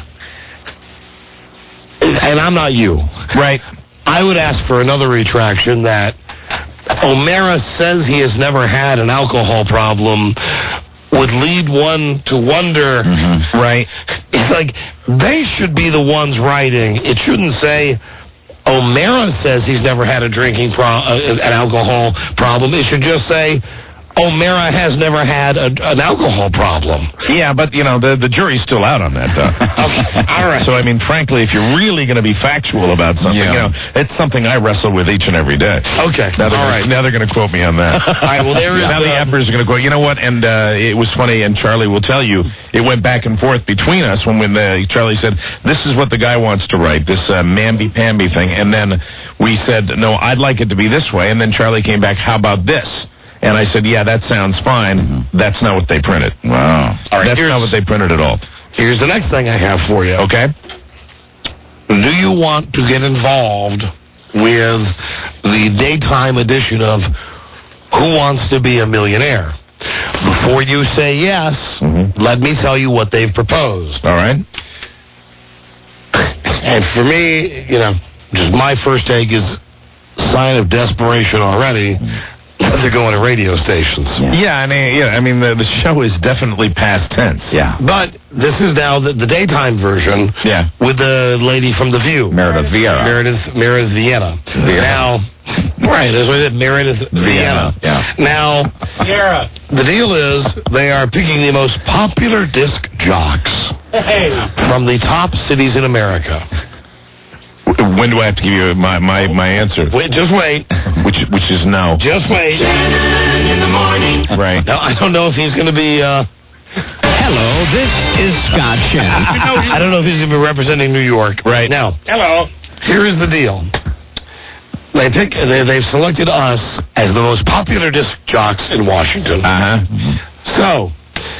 and I'm not you. right. I would ask for another retraction that O'Mara says he has never had an alcohol problem would lead one to wonder. Mm-hmm. Right. It's like they should be the ones writing. It shouldn't say O'Mara says he's never had a drinking pro- uh, an alcohol problem. It should just say O'Mara has never had a, an alcohol problem. Yeah, but, you know, the the jury's still out on that, though. Okay, all right. So, I mean, frankly, if you're really going to be factual about something, Yeah. you know, it's something I wrestle with each and every day. Okay, Now they're all gonna, right. Now they're going to quote me on that. All right, well, there is, Now the uh, Embers are going to quote. You know what? And uh, it was funny, and Charlie will tell you, it went back and forth between us when, when uh, Charlie said, this is what the guy wants to write, this uh, mamby-pamby thing. And then we said, no, I'd like it to be this way. And then Charlie came back, how about this? And I said, yeah, that sounds fine. Mm-hmm. That's not what they printed. Wow. All right, That's here's- not what they printed at all. Here's the next thing I have for you. Okay? Do you want to get involved with the daytime edition of Who Wants to Be a Millionaire? Before you say yes, Mhm. let me tell you what they've proposed. All right? And for me, you know, just my first take is sign of desperation already. They're going to radio stations. Yeah, I mean, yeah, I mean, the, the show is definitely past tense. Yeah. But this is now the, the daytime version Yeah. with the lady from The View. Meredith Vieira. Meredith, Meredith Vienna. Vienna. Now, right, that's what it is, Meredith Vienna. Yeah. Now, the deal is they are picking the most popular disc jocks from the top cities in America. When do I have to give you my, my, my answer? Wait, just wait. Which which is no. Just wait. In the morning. Right. Now, I don't know if he's going to be... Uh, Hello, this is Scott Shannon. I don't know if he's going to be representing New York. Right. Now, hello. Here is the deal. They pick. They, they've selected us as the most popular disc jocks in Washington. Uh-huh. So,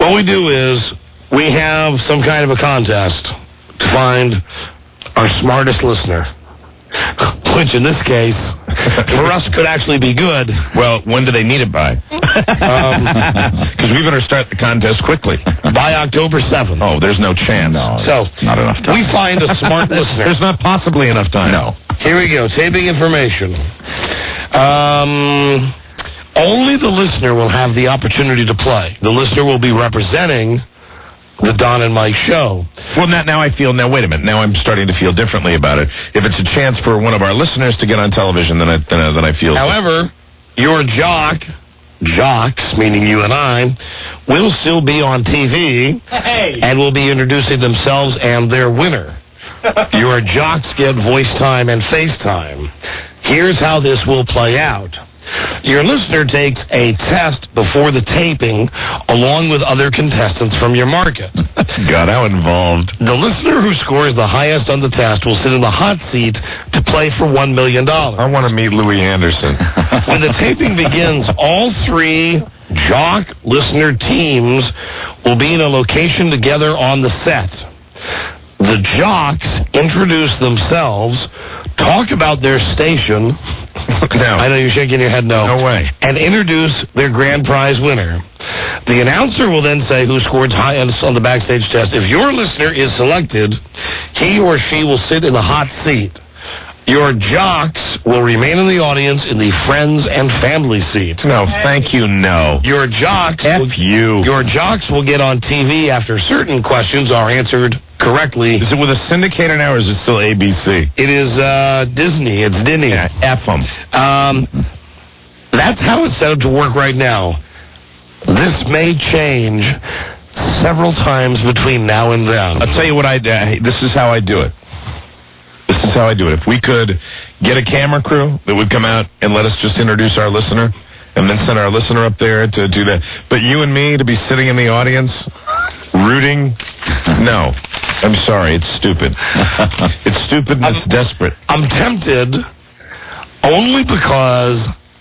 what we do is we have some kind of a contest to find our smartest listener, which in this case, for us, could actually be good. Well, when do they need it by? Because um, we better start the contest quickly. By October seventh. Oh, there's no chance. No, so, not enough time. We find a smart listener. There's not possibly enough time. No. Here we go. Taping information. Um, only the listener will have the opportunity to play. The listener will be representing the Don and Mike show. Well, now, now I feel, now wait a minute, now I'm starting to feel differently about it. If it's a chance for one of our listeners to get on television, then I, then I, then I feel... However, your jock, jocks, meaning you and I, will still be on T V hey. and will be introducing themselves and their winner. Your jocks get voice time and face time. Here's how this will play out. Your listener takes a test before the taping along with other contestants from your market. God, how involved. The listener who scores the highest on the test will sit in the hot seat to play for one million dollars. I want to meet Louis Anderson. When the taping begins, all three jock listener teams will be in a location together on the set. The jocks introduce themselves, talk about their station... No. I know you're shaking your head no. No way. And introduce their grand prize winner. The announcer will then say who scored highest on the backstage test. If your listener is selected, he or she will sit in the hot seat. Your jocks will remain in the audience in the friends and family seat. No, thank you, no. Your jocks F will, you. Your jocks will get on T V after certain questions are answered correctly. Is it with a syndicator now, or is it still A B C? It is uh, Disney. It's Disney. Yeah, F them. Um, that's how it's set up to work right now. This may change several times between now and then. I'll tell you what I uh, this is how I do it. This is how I do it. If we could get a camera crew that would come out and let us just introduce our listener and then send our listener up there to do that. But you and me to be sitting in the audience rooting, no. I'm sorry. It's stupid. It's stupid and it's desperate. I'm tempted only because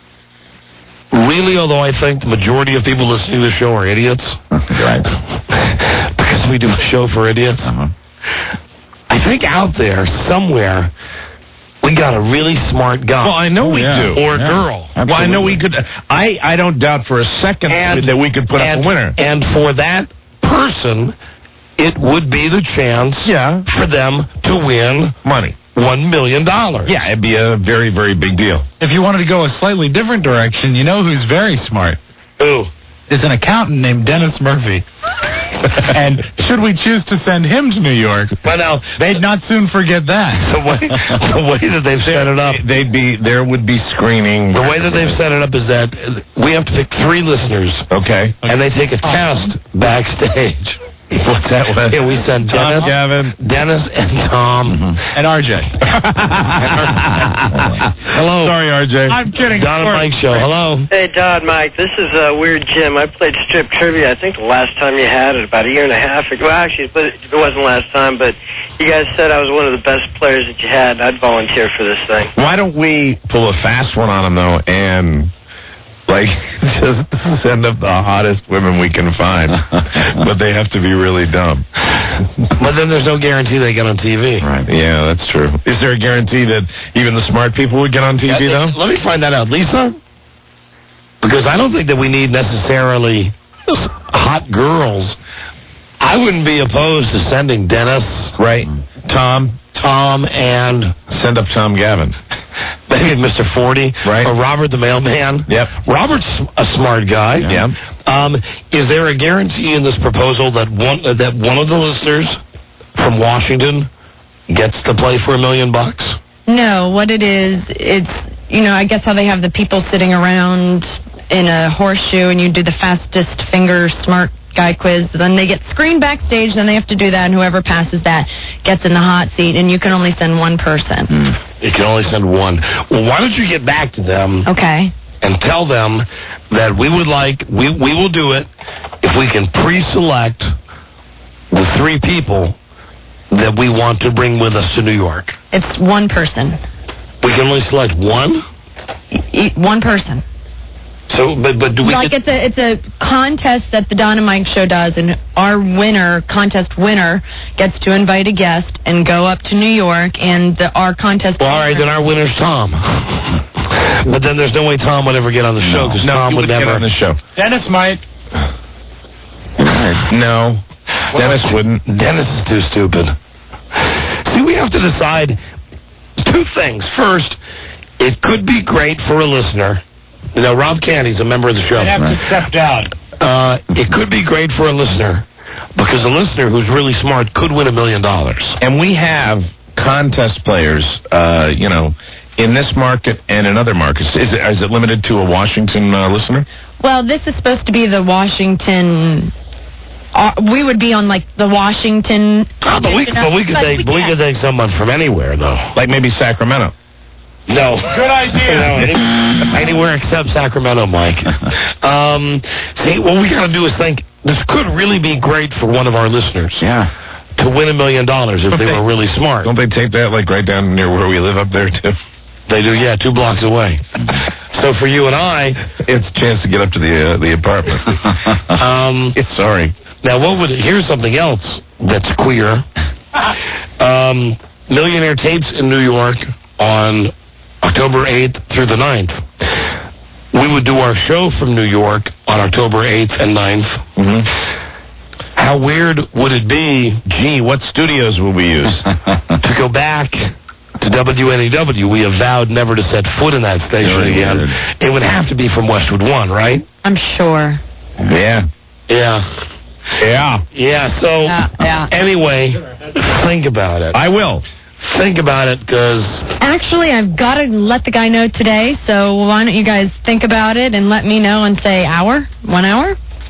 really, although I think the majority of people listening to the show are idiots. Right. Because we do a show for idiots. Uh-huh. I think out there, somewhere, we got a really smart guy. Well, I know we yeah. do. Or a Yeah. girl. Absolutely. Well, I know we could. I, I don't doubt for a second And- that we could put and, up a winner. And for that person, it would be the chance Yeah. for them to win Money. one million dollars. Yeah, it'd be a very, very big deal. If you wanted to go a slightly different direction, you know who's very smart? Ooh. Is an accountant named Dennis Murphy. And should we choose to send him to New York, But now, they'd not soon forget that. the way, the way that they've set it up, They'd be, there would be screening. the way that they've set it up is that we have to pick three listeners, Okay. and they take a test backstage. What's that one? Yeah, we send Tom, Dennis, Gavin. Dennis and Tom. And R J. Hello. Sorry, R J. I'm kidding. Don and Mike show. Hello. Hey, Don, Mike, this is uh, Weird Jim. I played strip trivia, I think the last time you had it, about a year and a half ago. Well, actually, but it wasn't last time, but you guys said I was one of the best players that you had. I'd volunteer for this thing. Why don't we pull a fast one on them, though, and, like, just send up the hottest women we can find. But they have to be really dumb. But then there's no guarantee they get on T V. Right. Yeah, that's true. Is there a guarantee that even the smart people would get on T V, Yeah, though? let me find that out. Lisa? Because I don't think that we need necessarily hot girls. I wouldn't be opposed to sending Dennis, Right. Tom, Tom, and send up Tom Gavin. maybe Mister forty, Right. or Robert the mailman. Yep. Robert's a smart guy. Yeah. Um, is there a guarantee in this proposal that one uh, that one of the listeners from Washington gets to play for a million bucks? No, what it is, it's, you know, I guess how they have the people sitting around in a horseshoe and you do the fastest finger smart guy quiz. Then they get screened backstage, then they have to do that, and whoever passes that gets in the hot seat, and you can only send one person. Mm. You can only send one. Well, why don't you get back to them Okay. and tell them that we would like, we, we will do it if we can pre-select the three people that we want to bring with us to New York. It's one person. We can only select one? E- one person. So, but but do we like get, it's a it's a contest that the Don and Mike show does, and our winner, contest winner, gets to invite a guest and go up to New York, and the, our contest. Well, all right, then our winner's Tom. But then there's no way Tom would ever get on the show because No, Tom he would, would get never on the show. Dennis might. No, Dennis wouldn't. Dennis is too stupid. See, we have to decide two things. First, it could be great for a listener. You know, Rob Candy's a member of the show. I'd have to step down. Uh, it could be great for a listener because a listener who's really smart could win a million dollars. And we have contest players, uh, you know, in this market and in other markets. Is it, is it limited to a Washington uh, listener? Well, this is supposed to be the Washington. Uh, we would be on like the Washington. Oh, but we, but we could take, we, we could take someone from anywhere, though. Like maybe Sacramento. No. Good idea. No, any, anywhere except Sacramento, Mike. Um, see, what we got to do is think, this could really be great for one of our listeners. Yeah. To win a million dollars if Don't they, they- were really smart. Don't they tape that like right down near where we live up there too? They do, yeah, two blocks away. So for you and I, it's a chance to get up to the uh, the apartment. um, Sorry. now what would, here's something else that's queer. Um, Millionaire Tapes in New York on October eighth through the ninth. We would do our show from New York on October eighth and ninth. Mm-hmm. How weird would it be, Gee, what studios will we use? to go back to W N E W? We have vowed never to set foot in that station Very again. weird. It would have to be from Westwood One, right? I'm sure. Yeah. Yeah. Yeah. Yeah, so Yeah, yeah. anyway, think about it. I will. Think about it, because Actually, I've got to let the guy know today. So why don't you guys think about it and let me know and say hour, one hour.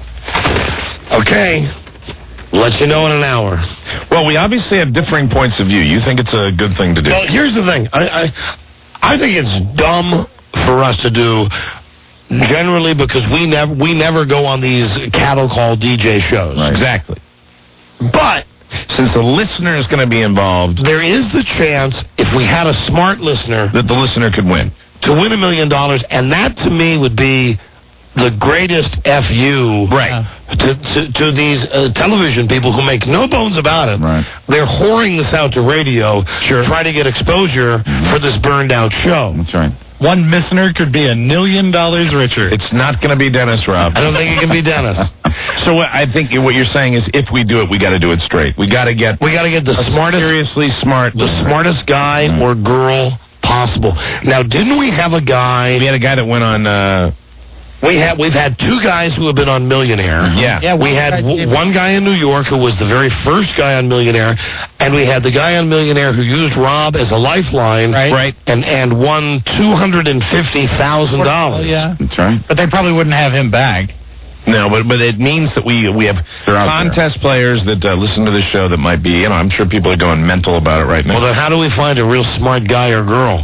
okay, let you know in an hour. Well, we obviously have differing points of view. You think it's a good thing to do? Well, here's the thing. I, I, I think it's dumb for us to do generally because we never we never go on these cattle call D J shows. Right. Exactly. But Since the listener is going to be involved, there is the chance, if we had a smart listener, that the listener could win. to win a million dollars, and that to me would be the greatest F U Right. to, to, to these uh, television people who make no bones about it. Right. They're whoring this out to radio, Sure. try to get exposure for this burned out show. That's right. One listener could be a million dollars richer. It's not going to be Dennis, Rob. I don't think it can be Dennis. So what I think what you're saying is, if we do it, we got to do it straight. We got to get We got to get the smartest, seriously smart. the smartest guy or girl possible. Now, didn't we have a guy? We had a guy that went on. Uh, We have we've had two guys who have been on Millionaire. Yeah. Yeah, we one had guy w- did- one guy in New York who was the very first guy on Millionaire, and we had the guy on Millionaire who used Rob as a lifeline, Right. Right. and and won two hundred and fifty thousand Oh, dollars. yeah. That's right. But they probably wouldn't have him back. No, but but it means that we we have contest players that uh, listen to this show that might be, you know, I'm sure people are going mental about it right now. Well, then how do we find a real smart guy or girl?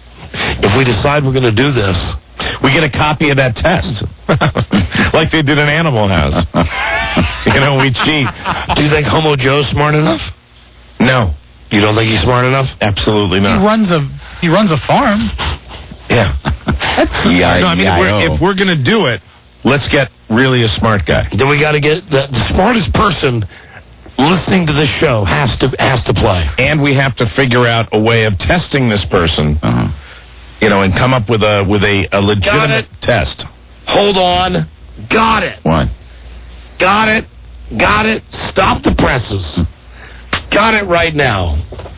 If we decide we're going to do this, we get a copy of that test, like they did in Animal House. You know, we cheat. do you think Homo Joe's smart enough? No, You don't think he's smart enough? absolutely He not. runs a he runs a farm. Yeah. Yeah, No, I mean, if we're, if we're going to do it, let's get really a smart guy. Then we got to get the, the smartest person listening to this show has to has to play. And we have to figure out a way of testing this person, Uh-huh. you know, and come up with a with a, a legitimate test. Hold on. Got it. What? Got it. Got it. Stop the presses. Got it right now.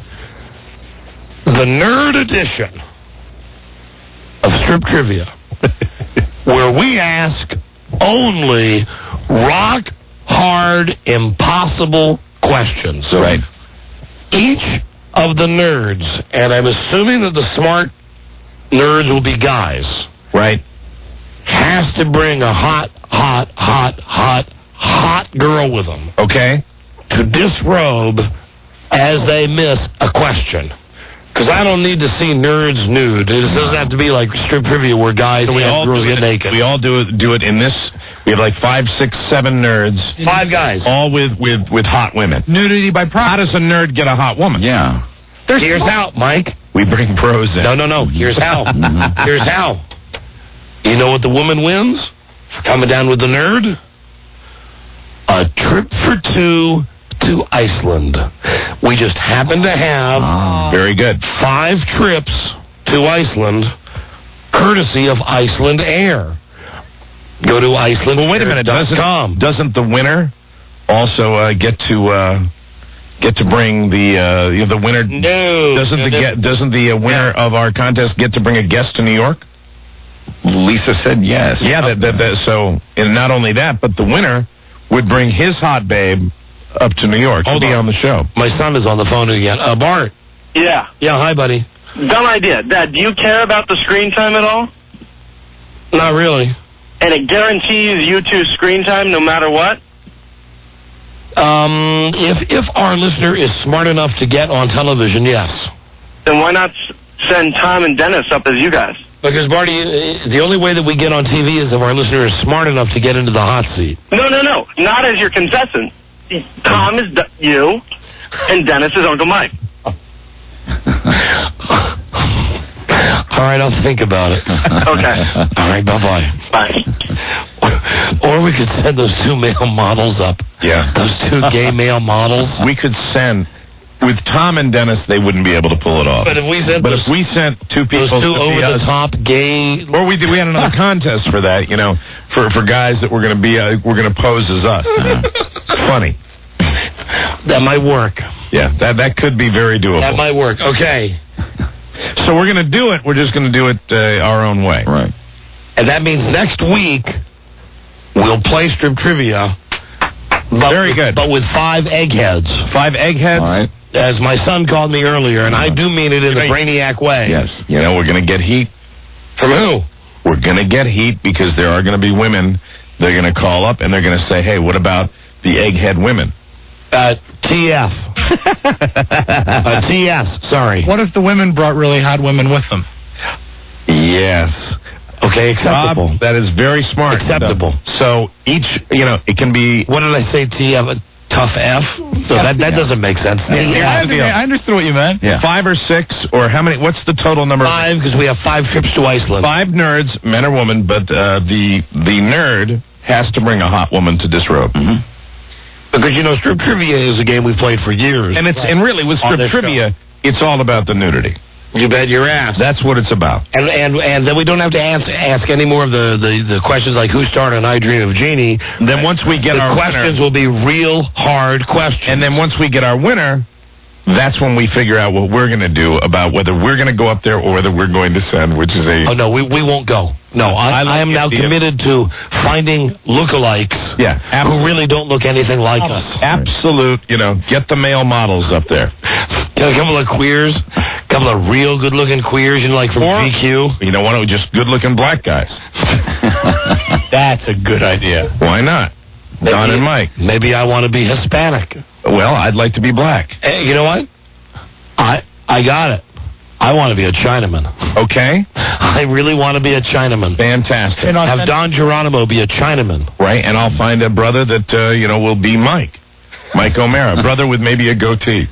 The nerd edition of Strip Trivia, where we ask only rock hard, impossible questions. Right. Each of the nerds, and I'm assuming that the smart nerds will be guys, Right. has to bring a hot, hot, hot, hot, hot girl with them Okay. to disrobe as they miss a question. Because I don't need to see nerds nude. It doesn't have to be like Strip Trivia where guys So we and all girls do get it, naked. We all do it do it in this. We have like five, six, seven nerds, Five guys. all with with with hot women. Nudity by How proxy. does a nerd get a hot woman? Yeah. Here's how, Mike. We bring pros in. No, no, no. Here's how. Here's how. You know what the woman wins for coming down with the nerd? A trip for two to Iceland. We just happen to have oh. very good five trips to Iceland, courtesy of Iceland Air. Go to Iceland. Well, wait a minute. Doesn't, doesn't the winner also uh, get to uh, get to bring the uh, you know, the winner? No. Doesn't no, the no. Get, doesn't the uh, winner yeah. of our contest get to bring a guest to New York? Lisa said yes. Yeah. That, that, that, so, and not only that, but the winner would bring his hot babe up to New York to Hold be on. on the show. My son is on the phone again. Uh, Bart. Yeah. Yeah, hi, buddy. Dumb idea. Dad, do you care about the screen time at all? Not really. And it guarantees you two screen time no matter what? Um, if if our listener is smart enough to get on television, yes. Then why not send Tom and Dennis up as you guys? Because, Barty, the only way that we get on T V is if our listener is smart enough to get into the hot seat. No, no, no. Not as your contestant. Tom is d- you, and Dennis is Uncle Mike. All right, I'll think about it. Okay. All right, bye-bye. Bye. Or we could send those two male models up. Yeah. Those two gay male models. We could send... With Tom and Dennis, they wouldn't be able to pull it off. But if we sent, but those, if we sent two people, those two to over the us, top gay, or we did, we had another contest for that, you know, for for guys that were going to be, uh, were going to pose as us. Funny. That might work. Yeah, that that could be very doable. That might work. Okay. So we're going to do it. We're just going to do it uh, our own way. Right. And that means next week we'll play strip trivia. But Very with, good. But with five eggheads. Five eggheads. All right. As my son called me earlier, and I do mean it in a brainiac way. Yes. You know, we're going to get heat. From who? We're going to get heat because there are going to be women. They're going to call up and they're going to say, hey, what about the egghead women? Uh, T F. uh, T F, sorry. What if the women brought really hot women with them? Yes. Okay, acceptable. Bob, that is very smart. Acceptable. So each, you know, it can be... What did I say, T F? A tough F? So that, that doesn't make sense. Yeah, yeah, I understood what you meant. Yeah. Five or six, or how many? What's the total number? Five, because we have five trips to Iceland. Five nerds, men or women, but uh, the the nerd has to bring a hot woman to disrobe. Mm-hmm. Because, you know, strip trivia is a game we've played for years. And it's right. and really, with strip trivia, show. It's all about the nudity. You bet your ass. That's what it's about. And and and then we don't have to ask ask any more of the, the, the questions like who started I Dream of Jeannie. Then once we get the our questions winner, will be real hard questions. And then once we get our winner, that's when we figure out what we're going to do about whether we're going to go up there or whether we're going to send, which is a... Oh, no, we we won't go. No, I, I, like I am now committed to finding lookalikes yeah, who really don't look anything like us. Absolute, you know, get the male models up there. A couple of queers, a couple of real good-looking queers, you know, like from or, G Q. You know, why don't we just good-looking black guys? That's a good idea. Why not? Maybe, Don and Mike. Maybe I want to be Hispanic. Well, I'd like to be black. Hey, you know what? I I got it. I want to be a Chinaman. Okay. I really want to be a Chinaman. Fantastic. And have Don Geronimo be a Chinaman. Right, and I'll find a brother that, uh, you know, will be Mike. Mike O'Mara. Brother with maybe a goatee.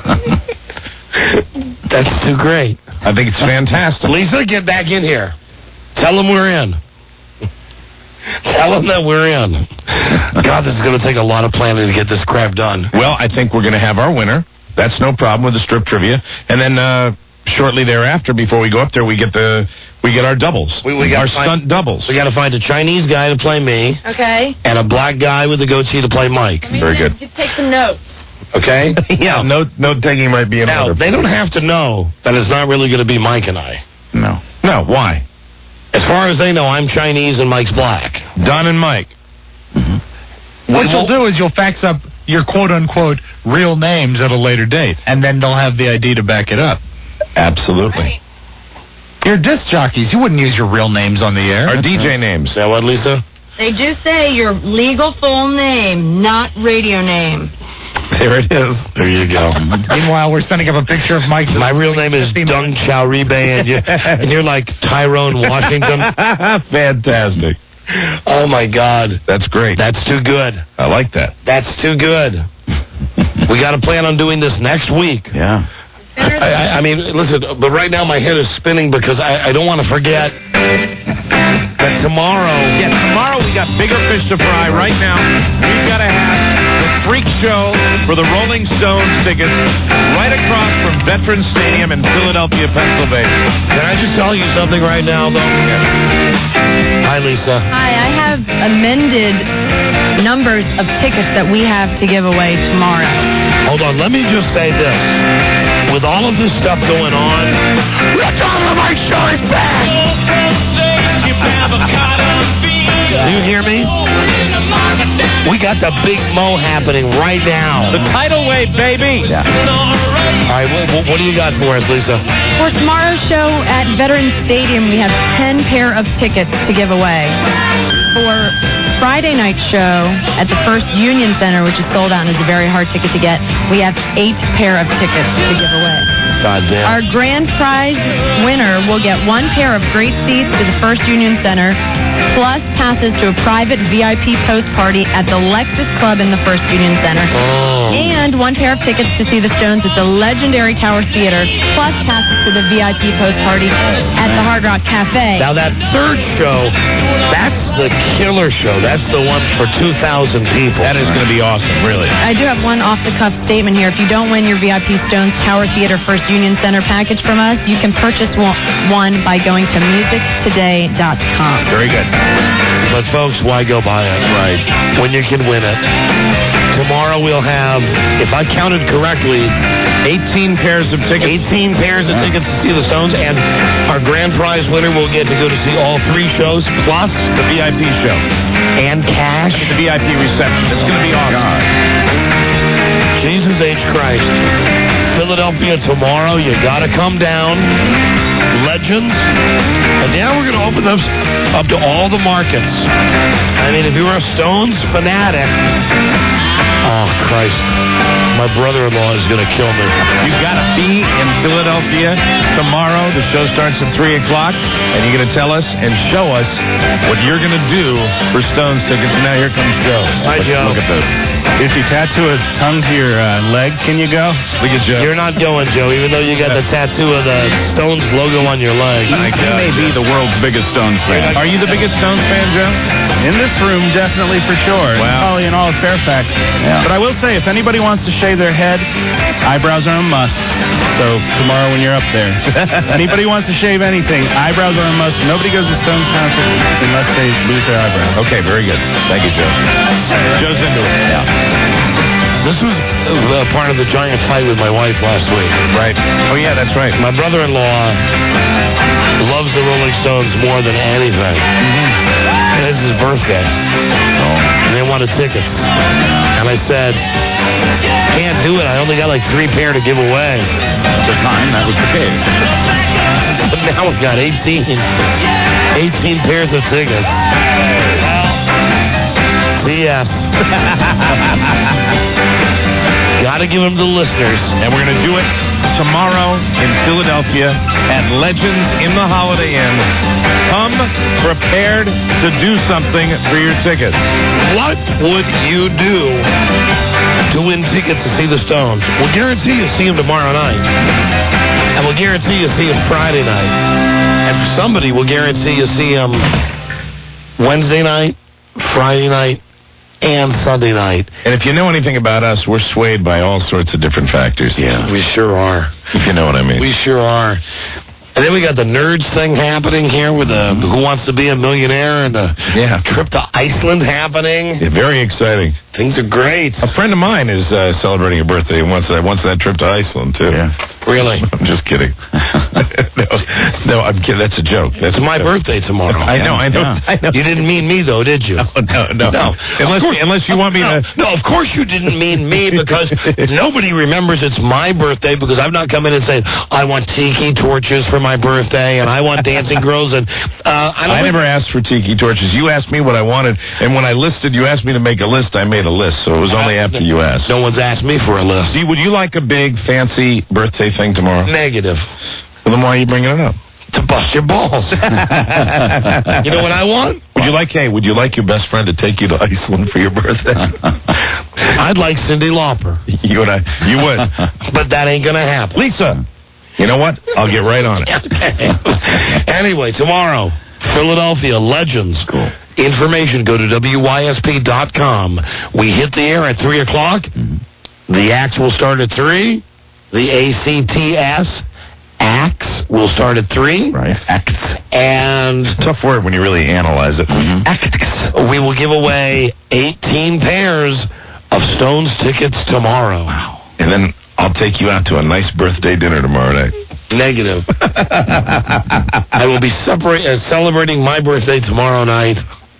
That's too great. I think it's fantastic. Lisa, get back in here. Tell them we're in. Tell them that we're in. God, this is going to take a lot of planning to get this crap done. Well, I think we're going to have our winner. That's no problem with the strip trivia. And then uh, shortly thereafter, before we go up there, we get the we get our doubles. We, we our find, stunt doubles. We got to find a Chinese guy to play me. Okay. And a black guy with a goatee to play Mike. Very good. Just take some notes. Okay? Yeah. Note note taking might be in now, order. They don't have to know that it's not really going to be Mike and I. No. No, why? As far as they know, I'm Chinese and Mike's black. Don and Mike. Mm-hmm. What you'll do is you'll fax up your quote-unquote real names at a later date, and then they'll have the I D to back it up. Absolutely. You're disc jockeys. You wouldn't use your real names on the air. Our D J names. Is that what, Lisa? They do say your legal full name, not radio name. There it is. There you go. Meanwhile, we're sending up a picture of Mike. My real name is Dung Chao Ribe, and, you, and you're like Tyrone Washington. Fantastic. Oh, my God. That's great. That's too good. I like that. That's too good. We got to plan on doing this next week. Yeah. I, I, I mean, listen, but right now my head is spinning because I, I don't want to forget that tomorrow. Yeah, tomorrow we got bigger fish to fry. Right now, we've got to have the freak show for the Rolling Stones tickets right across from Veterans Stadium in Philadelphia, Pennsylvania. Can I just tell you something right now, though? Hi, Lisa. Hi, I have amended numbers of tickets that we have to give away tomorrow. Hold on, let me just say this. With all of this stuff going on, let's all of my show is back! Do you hear me? We got the Big Mo happening right now. The tidal wave, baby! Yeah. All right, what, what do you got for us, Lisa? For tomorrow's show at Veterans Stadium, we have ten pair of tickets to give away. For Friday night show at the First Union Center, which is sold out and is a very hard ticket to get, we have eight pair of tickets to give away. God damn. Our grand prize winner will get one pair of great seats to the First Union Center, plus passes to a private V I P post party at the Lexus Club in the First Union Center, oh. and one pair of tickets to see the Stones at the legendary Tower Theater, plus passes to the V I P post party at the Hard Rock Cafe. Now that third show, that's the killer show. That's the one for two thousand people. That is going to be awesome, really. I do have one off-the-cuff statement here. If you don't win your V I P Stones Tower Theater First Union Center package from us, you can purchase one by going to music today dot com. Very good. But folks, why go buy it? Right. When you can win it. Tomorrow we'll have, if I counted correctly, eighteen pairs of tickets. eighteen pairs of tickets to see the Stones, and our grand prize winner will get to go to see all three shows, plus the V I P show. And cash. The V I P reception. It's going to be awesome. God. Jesus H. Christ. Philadelphia tomorrow, you got to come down. Legends. And now we're going to open this up to all the markets. I mean, if you're a Stones fanatic, oh, Christ. My brother-in-law is going to kill me. You've got to be in Philadelphia tomorrow. The show starts at three o'clock, and you're going to tell us and show us what you're going to do for Stones tickets. And now here comes Joe. Hi, Joe. Look at this. If you tattoo a tongue to your uh, leg, can you go? Look at Joe. You're not going, Joe, even though you got the tattoo of the Stones logo on your leg. My God. He may be the world's biggest Stones fan. Are you the biggest Stones fan, Joe? In this room, definitely for sure. Wow. Probably in all of Fairfax. Yeah. But I will say, if anybody wants to shave their head, eyebrows are a must. So tomorrow when you're up there, anybody wants to shave anything, eyebrows are a must. Nobody goes to Stones concert unless they lose their eyebrows. Okay, very good. Thank you, Joe. Joe's into it. Yeah. This was uh, part of the giant fight with my wife last week. Right. Oh, yeah, that's right. My brother-in-law loves the Rolling Stones more than anything. Mm-hmm. And it's his birthday. Oh. And they wanted tickets. And I said, can't do it. I only got like three pair to give away. At the time, that was the case. But now we've got eighteen. eighteen pairs of tickets. See ya. Gotta give them to the listeners. And we're going to do it tomorrow in Philadelphia at Legends in the Holiday Inn. Come prepared to do something for your tickets. What would you do to win tickets to see the Stones? We'll guarantee you see them tomorrow night. And we'll guarantee you see them Friday night. And somebody will guarantee you see them Wednesday night, Friday night, and Sunday night. And if you know anything about us, we're swayed by all sorts of different factors. Yeah, we sure are. If you know what I mean. We sure are. And then we got the nerds thing happening here with the Who Wants to Be a Millionaire and the yeah. trip to Iceland happening. Yeah, very exciting. Things are great. A friend of mine is uh, celebrating a birthday and wants that wants that trip to Iceland too. Yeah. Really? I'm just kidding. no, no, I'm kidding. That's a joke. That's it's my joke. birthday tomorrow. I know, I know, yeah. I know. You didn't mean me though, did you? No, no, no. no. Unless course, unless you want me no, to. No, of course you didn't mean me because nobody remembers it's my birthday because I've not come in and said I want tiki torches for my birthday and I want dancing girls and uh, I, don't I never asked for tiki torches. You asked me what I wanted, and when I listed, you asked me to make a list. I made a list, so it was only after you asked. No one's asked me for a list. See, would you like a big fancy birthday thing tomorrow? Negative. Well, then why are you bringing it up? To bust your balls. You know what I want? Would you like, hey, would you like your best friend to take you to Iceland for your birthday? I'd like Cyndi Lauper. You and I, you would. But that ain't going to happen. Lisa, you know what? I'll get right on it. Anyway, tomorrow, Philadelphia Legends. Cool. Information, go to W Y S P dot com. We hit the air at three o'clock. Mm-hmm. The acts will start at three. The A C T S acts will start at three. Right. Acts. And Tough word when you really analyze it. Mm-hmm. Acts. We will give away eighteen pairs of Stones tickets tomorrow. Wow. And then I'll take you out to a nice birthday dinner tomorrow night. Negative. I will be separate, uh, celebrating my birthday tomorrow night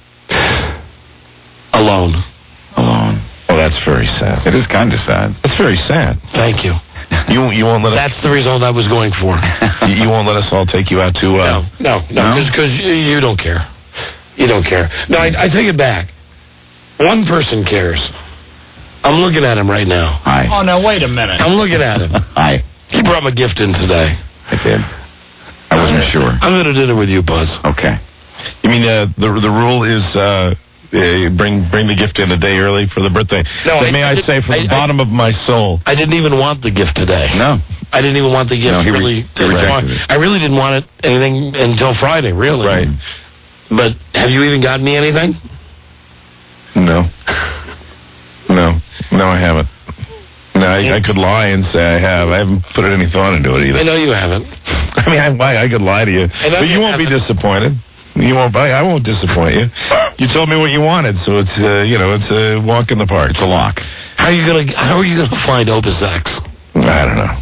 alone. Alone. Oh, that's very sad. It is kind of sad. It's very sad. Thank you. You you won't let us. That's the result I was going for. you, you won't let us all take you out to. Uh, no, no, no, just because you, you don't care. You don't care. No, I, I take it back. One person cares. I'm looking at him right now. Hi. Oh, now, wait a minute. I'm looking at him. Hi. He brought my gift in today. I did. I wasn't sure. I'm going to dinner with you, Buzz. Okay. You mean uh, the the rule is uh, uh, bring bring the gift in a day early for the birthday? No, but I, may I, I say from I, the bottom I, of my soul. I didn't even want the gift today. No. I didn't even want the gift. No, he really. Re- he rejected it. I really didn't want it anything until Friday, really. Right. But have you even gotten me anything? No. No. No, I haven't. No, I, I could lie and say I have. I haven't put any thought into it either. I know you haven't. I mean, I, I, I could lie to you, but you won't be disappointed. You won't. I, I won't disappoint you. You told me what you wanted, so it's uh, you know it's a walk in the park. It's a lock. How are you gonna How are you gonna find Opus X? I don't know.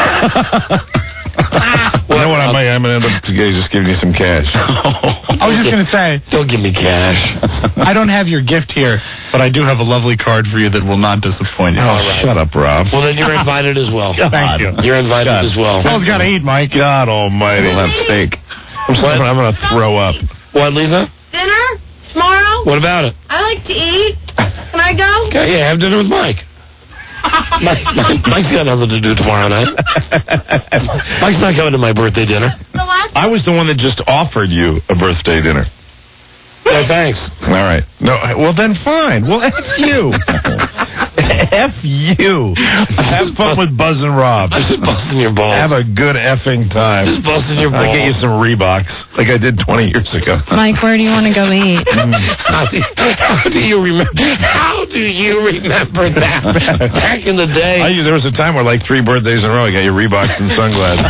You know what? I might, I'm going to end up just giving you some cash. I was just going to say. Don't give me cash. I don't have your gift here, but I do have a lovely card for you that will not disappoint you. Oh, right. Shut up, Rob. Well, then you're invited as well. God. Thank you. You're invited God. as well. Someone's got to eat, Mike. God almighty. We'll have steak. I'm, sorry, I'm going to throw up. What, Lisa? Dinner tomorrow? What about it? I like to eat. Can I go? Okay, yeah, have dinner with Mike. Mike, Mike, Mike's got nothing to do tomorrow night. Mike's not coming to my birthday dinner. I was the one that just offered you a birthday dinner. No, thanks. All right. No, well then fine. Well, F you. F you. Have fun with Buzz and Rob. I'm just busting your balls. Have a good effing time. Just busting your balls. I'll get you some Reeboks like I did twenty years ago. Mike, where do you want to go eat? how, do you, how do you remember? How do you remember that? Back in the day, I, there was a time where like three birthdays in a row, I got you Reeboks and sunglasses.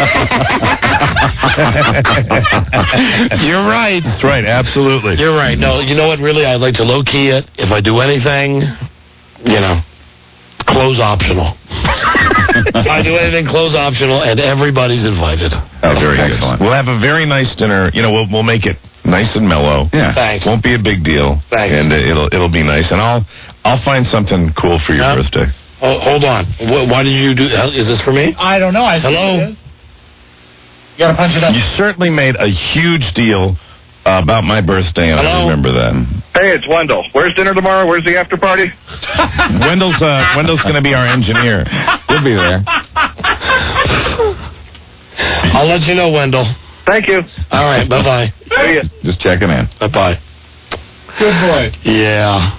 You're right. That's right. Absolutely. You're right. No, you know what? Really, I'd like to low key it. If I do anything, you know, close optional. If I do anything, close optional, and everybody's invited. Oh, very excellent. We'll have a very nice dinner. You know, we'll we'll make it nice and mellow. Yeah. Thanks. Won't be a big deal. Thanks. And uh, it'll it'll be nice. And I'll I'll find something cool for your Huh? birthday. Oh, hold on. Wh- Why did you do? Is this for me? I don't know. I Hello. You got to punch it up. You certainly made a huge deal uh, about my birthday, and Hello? I remember that. Hey, it's Wendell. Where's dinner tomorrow? Where's the after party? Wendell's uh, Wendell's going to be our engineer. He'll be there. I'll let you know, Wendell. Thank you. All right. Bye bye. See ya. Just checking in. Bye bye. Good boy. Yeah.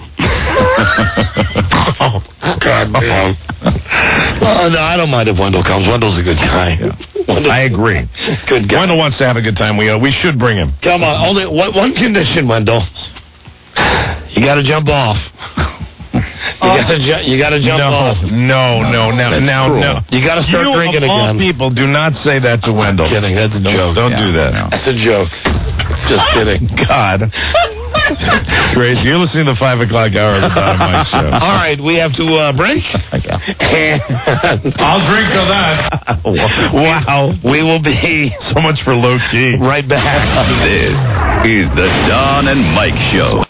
Oh, God, man. Oh, no, I don't mind if Wendell comes. Wendell's a good guy. Wendell, I agree. Good guy. Wendell wants to have a good time. We uh, we should bring him. Come on. Only one, one condition, Wendell. You got to jump off. You got to ju- you got to jump no, off. No, no, no, That's no, cruel. no. You got to start you, drinking of all again. people, do not say that to Wendell. I'm kidding. That's a don't, joke. Don't Yeah. do that. No. That's a joke. Just kidding. God. Crazy. You're listening to the five o'clock hour of the Don and Mike Show. All right, we have to uh, break. And I'll drink to that. Wow. We will be So much for low key. right back. This is the Don and Mike Show.